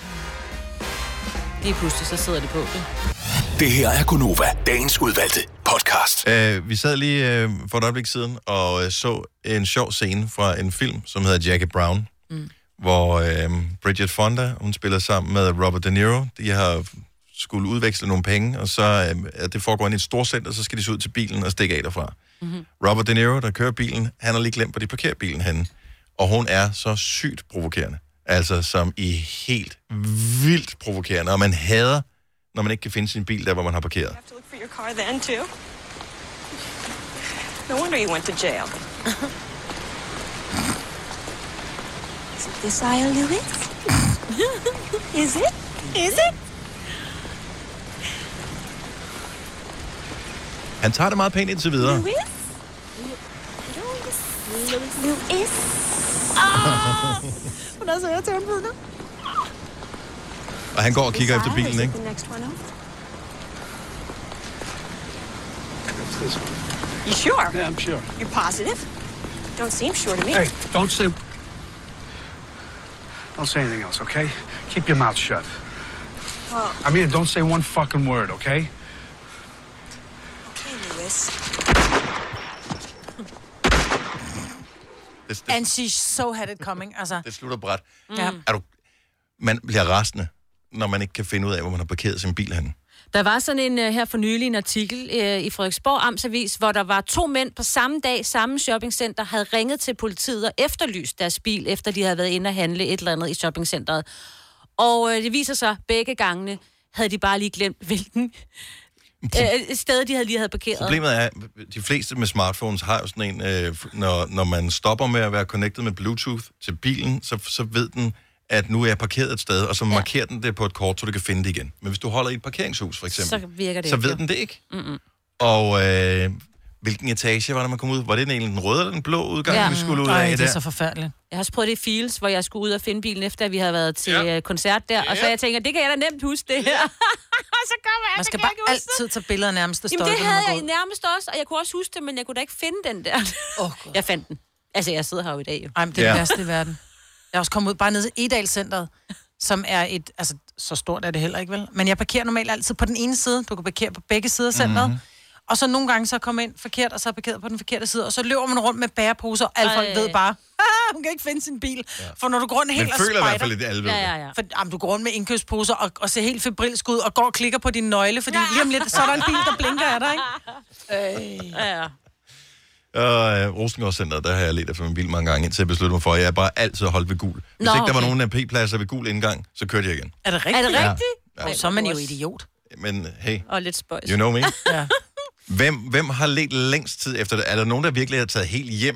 Lige pludselig, så sidder det på det.
Det her er Gonova, dagens udvalgte podcast.
Vi sad lige for et øjeblik siden og så en sjov scene fra en film, som hedder Jackie Brown, hvor Bridget Fonda, hun spiller sammen med Robert De Niro. De har skulle udveksle nogle penge, og så det foregår i et storcenter, så skal de så ud til bilen og stikke af derfra. Robert De Niro, der kører bilen, han har lige glemt, hvor de parkerer bilen henne. Og hun er så sygt provokerende. Altså som i helt vildt provokerende. Og man hader, når man ikke kan finde sin bil der, hvor man har parkeret.
You have to look for your car then too. No wonder you went to jail. Is it this aisle, Louis? Is it? Is it?
Han tager det meget pænt indtil videre.
Louis? Louis? Hun er så jeg til nu.
Og han går og kigger efter bilen, ikke?
You sure?
Yeah, I'm sure.
You're positive? Don't seem sure to me.
Hey, don't say anything else, okay? Keep your mouth shut.
Well,
I mean, don't say one fucking word, okay?
okay, Louis.
And she so had it coming, altså.
Det slutter bræt.
Ja.
Man bliver rasende, når man ikke kan finde ud af, hvor man har parkeret sin bil henne.
Der var sådan en her for nylig en artikel i Frederiksborg Amtsavis, hvor der var 2 mænd på samme dag, samme shoppingcenter, havde ringet til politiet og efterlyst deres bil, efter de havde været inde og handle et eller andet i shoppingcenteret. Og det viser sig, begge gangene havde de bare lige glemt, hvilken sted de lige havde parkeret.
Problemet er, at de fleste med smartphones har jo sådan en, når man stopper med at være connected med Bluetooth til bilen, så ved den, at nu er jeg parkeret et sted, og så markerer den det på et kort, så du kan finde det igen. Men hvis du holder i et parkeringshus, for eksempel,
så virker det
så
ikke,
ved den det ikke. Og hvilken etage var det, man kom ud? Var det den røde eller den blå udgang, vi skulle ud af der?
Det er så forfærdeligt.
Jeg har også prøvet det i Fields, hvor jeg skulle ud og finde bilen, efter vi havde været til koncert der. Og så jeg tænker, det kan jeg da nemt huske, det her. Og så kommer jeg,
man skal bare altid tage billeder nærmest.
Jamen det havde jeg nærmest også, og jeg kunne også huske det, men jeg kunne da ikke finde den der. Jeg fandt den. Altså, jeg sidder her jo i dag jo.
Ej, men det er det værste i verden. Jeg er også kommet ud bare ned i Edalcenteret, som er et, altså så stort er det heller ikke, vel? Men jeg parkerer normalt altid på den ene side. Du kan parkere på begge sider af centret. Og så nogle gange så kommer ind forkert, og så er parkeret på den forkerte side, og så løber man rundt med bæreposer, og alle folk ved bare, hun kan ikke finde sin bil. Ja. For når du går rundt helt og spejder...
Men føler i hvert fald lidt alvor.
Ja.
For du går rundt med indkøbsposer og ser helt febrilsk ud, og går og klikker på din nøgle, fordi lige om lidt, så er der en bil, der blinker af dig, ikke?
Ja.
Og Rosengårdscenteret, der har jeg ledt efter min bil mange gange, indtil jeg besluttede mig for, at jeg bare altid holdt ved gul. Hvis ikke der var nogen AP-pladser ved gul indgang, så kørte jeg igen.
Er det rigtigt?
Er det rigtigt?
Ja.
Så er man jo idiot.
Men hey,
og lidt spøjs.
You know me.
Ja.
Hvem har ledt længst tid efter det? Er der nogen, der virkelig har taget helt hjem,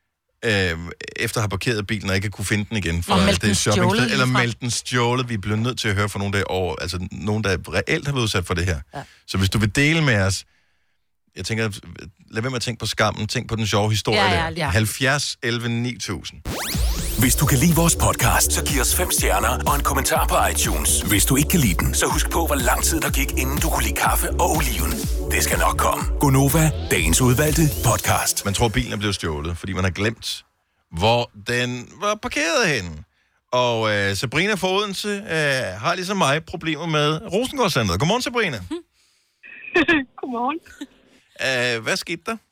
efter at have parkeret bilen, og ikke kunne finde den igen? For det shopping, eller meldt den stjålet. Vi bliver nødt til at høre fra nogen, altså nogen, der reelt har været udsat for det her. Ja. Så hvis du vil dele med os, jeg tænker, lad være med at tænke på skammen, tænk på den sjove historie der. 70 11 9000.
Hvis du kan lide vores podcast, så giv os 5 stjerner og en kommentar på iTunes. Hvis du ikke kan lide den, så husk på, hvor lang tid der gik, inden du kunne lide kaffe og oliven. Det skal nok komme. Gonova, dagens udvalgte podcast.
Man tror, bilen er blevet stjålet, fordi man har glemt hvor den var parkeret henne. Og Sabrina fra Odense har ligesom mig problemer med Rosengårdscenteret. Godmorgen, Sabrina.
Godmorgen.
Hvad skete der?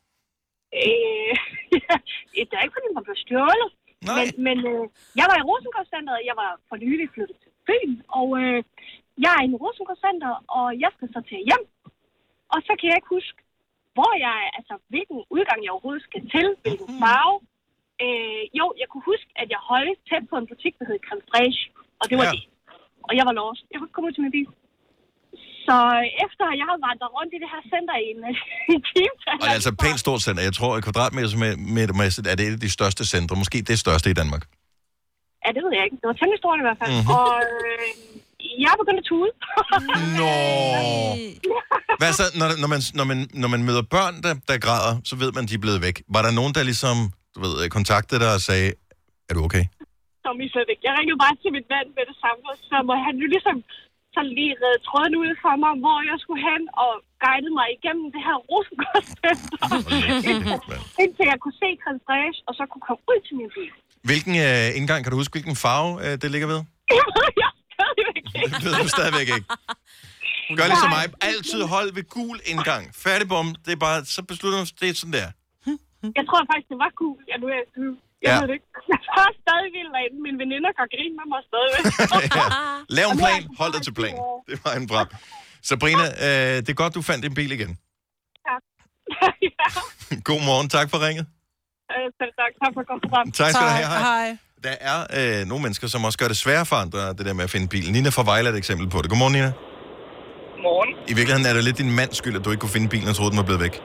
Det er ikke, fordi den blev stjålet. Men jeg var i Rosengårdscenteret, og jeg var for nylig flyttet til Fyn. Og jeg er i Rosengårdscenter, og jeg skal så til hjem. Og så kan jeg ikke huske, hvor jeg er, altså hvilken udgang jeg overhovedet skal til, hvilken farve. Jo, jeg kunne huske, at jeg holdt tæt på en butik, der hed Creme Fraiche, og det var det. Og jeg var lost. Jeg kunne ikke komme ud til min bil. Så efter jeg havde vandret rundt i det her center i en time...
Og det er altså et pænt stort center. Jeg tror, at kvadratmetermæssigt er det et af de største centre. Måske det største i Danmark.
Ja, det ved jeg ikke. Det var temmelig stort i hvert fald. Mm-hmm. Og jeg begyndte at tude.
Nå! Hvad så, når man møder børn, der græder, så ved man, de er blevet væk. Var der nogen, der ligesom, kontaktede dig og sagde, er du okay?
Så er vi slet ikke. Jeg ringede bare til mit mand med det samme, så må han jo ligesom så lige redde tråden ud for mig, hvor jeg skulle hen, og guidede mig igennem det her Rosengårdscenter. Indtil jeg kunne se Creme Fraiche, og så kunne komme ud til min bil.
Hvilken indgang, kan du huske, hvilken farve det ligger ved?
Det ved jeg stadigvæk ikke.
Det ved du stadigvæk ikke. Gør ligesom mig. Altid hold ved gul indgang. Færdigbom, det er bare, så beslutter du, det er sådan der.
Jeg tror faktisk, det var cool. Jeg ved det ikke. Jeg var stadig vild derinde. Mine veninder kan grine med mig stadigvæk.
Lav en plan. Hold dig til plan. Det var en bram. Sabrina, det er godt, du fandt din bil igen.
Tak.
God morgen. Tak for ringet.
Selv tak. Tak for godt program.
Tak skal du have. Hej. Der er nogle mennesker, som også gør det sværere for andre, det der med at finde bilen. Nina fra Vejle er et eksempel på det. Godmorgen, Nina.
Godmorgen.
I virkeligheden er det lidt din mands skyld, at du ikke kunne finde bilen og troede, den var blevet væk.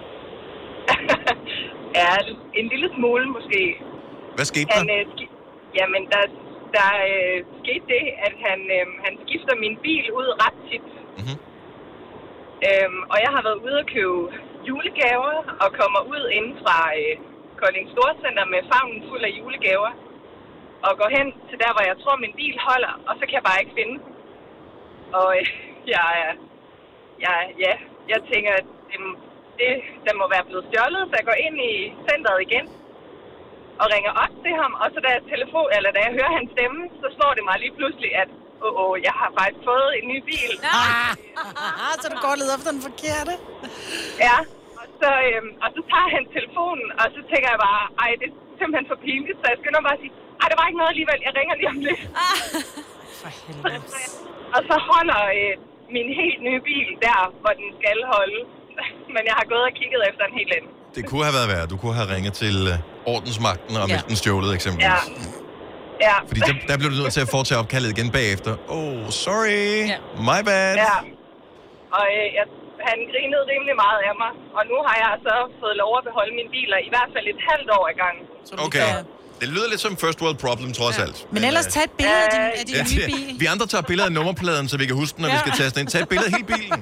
Ja, en lille smule måske.
Hvad skete der?
Jamen, der skete det, at han skifter min bil ud ret tit. Mm-hmm. Og jeg har været ude og købe julegaver og kommer ud inden fra Kolding Storcenter med favnen fuld af julegaver. Og går hen til der, hvor jeg tror, min bil holder, og så kan jeg bare ikke finde. Og jeg tænker, at den må være blevet stjålet, så jeg går ind i centret igen og ringer op til ham, og så da jeg hører hans stemme, så slår det mig lige pludselig, at jeg har faktisk fået en ny bil.
Så du går og leder efter den forkerte?
Ja, og så tager han telefonen, og så tænker jeg bare, det er simpelthen for pinligt, så jeg skynder bare at sige, der var ikke noget alligevel, jeg ringer lige om lidt.
For helvede.
Og så holder min helt nye bil der, hvor den skal holde. Men jeg har gået og kigget efter en helt anden.
Det kunne have været værd. Du kunne have ringet til ordensmagten og meldt den stjålet, eksempelvis.
Ja.
Fordi der blev du nødt til at foretage opkaldet igen bagefter. Sorry. My bad.
Ja. Og han grinede rimelig meget af mig. Og nu har jeg så fået lov at beholde mine biler i hvert fald et halvt år i gang.
Okay. Det lyder lidt som first world problem, trods alt.
Men ellers tag et billede af din nye bil.
Vi andre tager billeder af nummerpladen, så vi kan huske den, når vi skal taste ind. Tag et billede af hele bilen.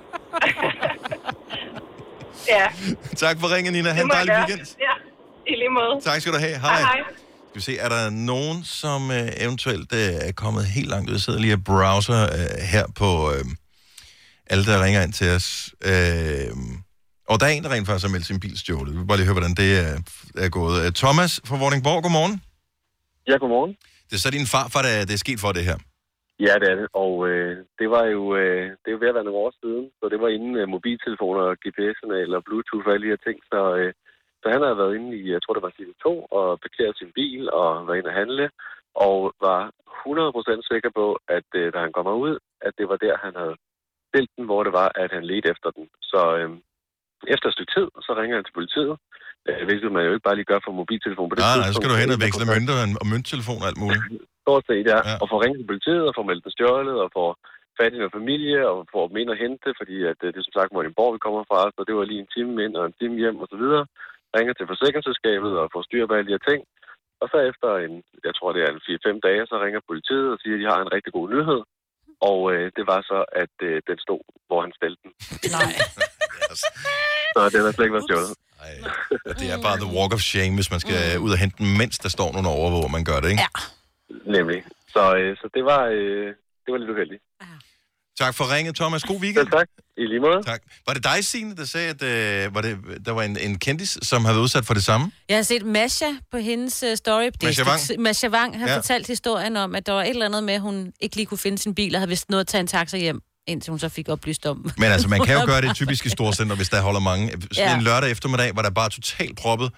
Ja.
Tak for ringen, Nina. Ha' en dejlig weekend.
Ja, i lige måde.
Tak skal du have. Hej.
Hej.
Skal vi se, er der nogen, som eventuelt er kommet helt langt ud? Jeg sidder lige og browser her på alle, der ringer ind til os. Og der er en, der rent faktisk har meldt sin bil stjålet. Vi vil bare lige høre, hvordan det er gået. Thomas fra Vordingborg, godmorgen.
Ja, godmorgen.
Det er så din farfar, det er sket for det her.
Ja, det er det. Og det var jo, det er jo ved at være nogle år siden, så det var inden mobiltelefoner og GPS-signaler og Bluetooth og alle de her ting. Så han havde været inde i, jeg tror det var City 2, og parkeret sin bil og var inde at handle, og var 100% sikker på, at da han kommer ud, at det var der, han havde stillet den, hvor det var, at han ledte efter den. Så efter et stykke tid, så ringer han til politiet, hvilket man jo ikke bare lige gør for mobiltelefon på det tidspunkt.
Nej, så skal du hen og veksle mønter og mønttelefon og alt muligt.
Stort set, ja. Og få ringet til politiet, og få meldt den stjålet, og få fat i noget familie, og få dem ind og hente, fordi at det er som sagt Vordingborg, vi kommer fra, så det var lige en time ind og en time hjem, og så videre. Ringer til forsikringsselskabet og får styr på alle de her ting. Og så efter jeg tror det er 4-5 dage, så ringer politiet og siger, at de har en rigtig god nyhed. Og det var så, at den stod, hvor han stillede den.
Nej.
Så den har slet ikke været stjålet.
Det er bare the walk of shame, hvis man skal ud og hente den, mens der står nogen over, hvor man gør det, ikke?
Ja.
Nemlig. Så det var lidt uheldigt.
Tak for ringet, Thomas. God weekend.
Tak. I lige måde.
Tak. Var det dig, Signe, der sagde, at der var en kendis, som havde været udsat for det samme?
Jeg har set Masha på hendes story. Masha Wang har fortalt historien om, at der var et eller andet med, at hun ikke lige kunne finde sin bil, og havde vist noget at tage en taxa hjem, indtil hun så fik oplyst om.
Men altså, man kan jo gøre det typisk i storcenter, hvis der holder mange. En lørdag eftermiddag, hvor der bare totalt proppet,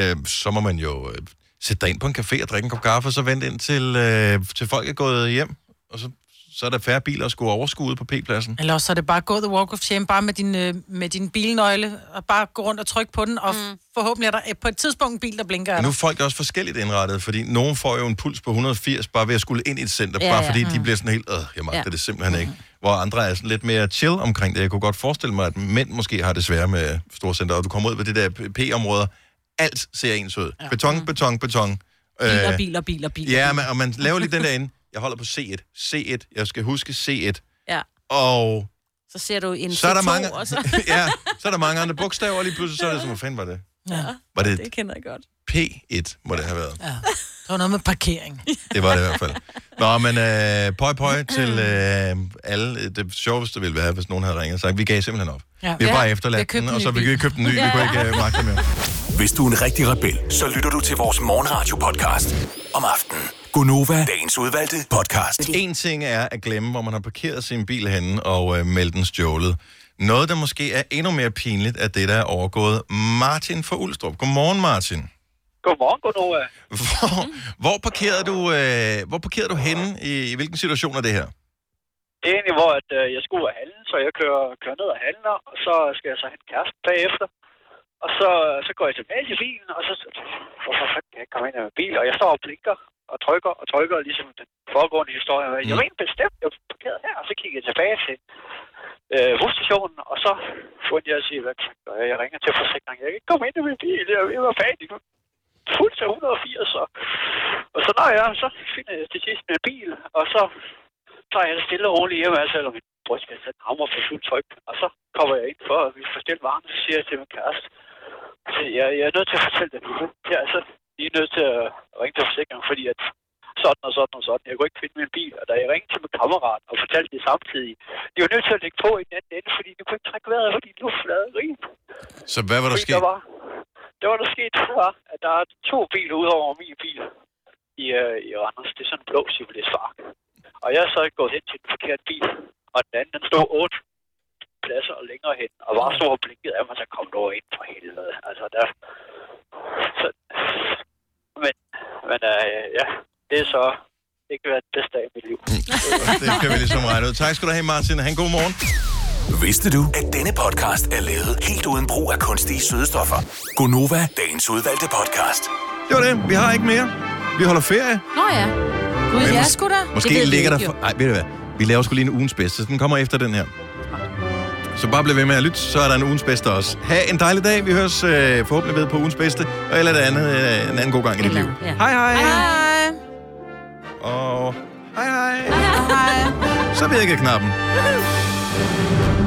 så må man jo sætte dig ind på en café og drikke en kop kaffe, og så vente ind til folk er gået hjem, og så er der færre biler at skulle overskue ude på P-pladsen.
Eller så er det bare gå the walk of shame, bare med din bilnøgle, og bare gå rundt og trykke på den, og forhåbentlig er der på et tidspunkt en bil, der blinker.
Nu er folk også forskelligt indrettet, fordi nogen får jo en puls på 180, bare ved at skulle ind i et center, bare fordi de bliver sådan helt, jeg magter det simpelthen ikke. Hvor andre er sådan lidt mere chill omkring det. Jeg kunne godt forestille mig, at mænd måske har det svære med storcenter, og du kommer ud ved det der P-områder, alt ser ens ud. Ja. Beton.
Biler.
Ja, og man laver lige den der inde. Jeg holder på C1. Jeg skal huske C1.
Ja.
Og
så ser du en
så er der mange, så er der mange andre bogstaver, og lige pludselig så er det som, hvad fanden var det?
Ja,
var det
kender jeg godt.
P1 må det have været.
Ja. Det var noget med parkering.
Det var det i hvert fald. Nå, men pøj til alle. Det sjoveste ville være, hvis nogen havde ringet og sagt, vi gav simpelthen op. Ja. Vi har bare efterladt den, og så vi købte en ny. Vi kunne ikke magte mere.
Hvis du er en rigtig rebel, så lytter du til vores morgenradio-podcast om aftenen. Gonova, dagens udvalgte podcast.
En ting er at glemme, hvor man har parkeret sin bil henne og meldt den stjålet. Noget, der måske er endnu mere pinligt, er det, der er overgået Martin fra Ulstrup. Godmorgen, Martin.
Godmorgen, Gonova.
Hvor parkerede du henne? I hvilken situation er det her?
Det er egentlig, hvor jeg skulle ud af handlen, så jeg kører ned og handler, og så skal jeg så hente kæresten bagefter. Og så går jeg tilbage til bilen, og så hvorfor fanden kan jeg ikke komme ind i min bil? Og jeg står og blinker og trykker, ligesom den foregående historie. Jeg var egentlig bestemt, jeg var parkeret her, og så kigger jeg tilbage til busstationen, og så får jeg at sige, hvad jeg ringer til forsikringen. Jeg kan ikke komme ind i min bil, jeg var færdig. Fuldt til 180, og så når jeg så finder jeg til sidst min bil, og så tager jeg det stille og roligt hjemme, selvom min brystkasse hammer for fuldt tryk, og så kommer jeg ind for at vi får stillet varmen, så siger jeg til min kæreste, jeg er nødt til at fortælle det nu. Jeg er altså lige nødt til at ringe til forsikringen, fordi at sådan. Jeg kunne ikke finde min bil, og da jeg ringede til min kammerat og fortalte det samtidig, de var nødt til at lægge på i den anden ende, fordi de kunne ikke trække vejret, fordi de var fladeri.
Så hvad var der sket?
Det var der sket, at der er 2 biler ud over min bil i Randers. Det er sådan en blå Chevrolet Spark. Og jeg er så gået hen til den forkerte bil, og den anden, den stod 8 pladser og længere hen, og var så blinket af mig, så kom der ind for helvede. Altså, men det er så ikke været det bedste af mit liv.
Det kan vi ligesom regne ud. Tak skal du have, Martin. Ha' en god morgen.
Vidste du, at denne podcast er lavet helt uden brug af kunstige sødestoffer? Gonova, dagens udvalgte podcast.
Det var det. Vi har ikke mere. Vi holder ferie.
Nå ja. Gud, jeg sgu da.
Måske ligger der... Nej, ved du hvad? Vi laver sgu lige en ugens bedste. Den kommer efter den her. Så bare bliv ved med at lytte, så er der en ugens bedste også. Ha' en dejlig dag. Vi høres forhåbentlig ved på ugens bedste. Og eller det andet en anden god gang i dit liv.
Ja.
Hej.
Hej.
Og hej. Så virkede knappen.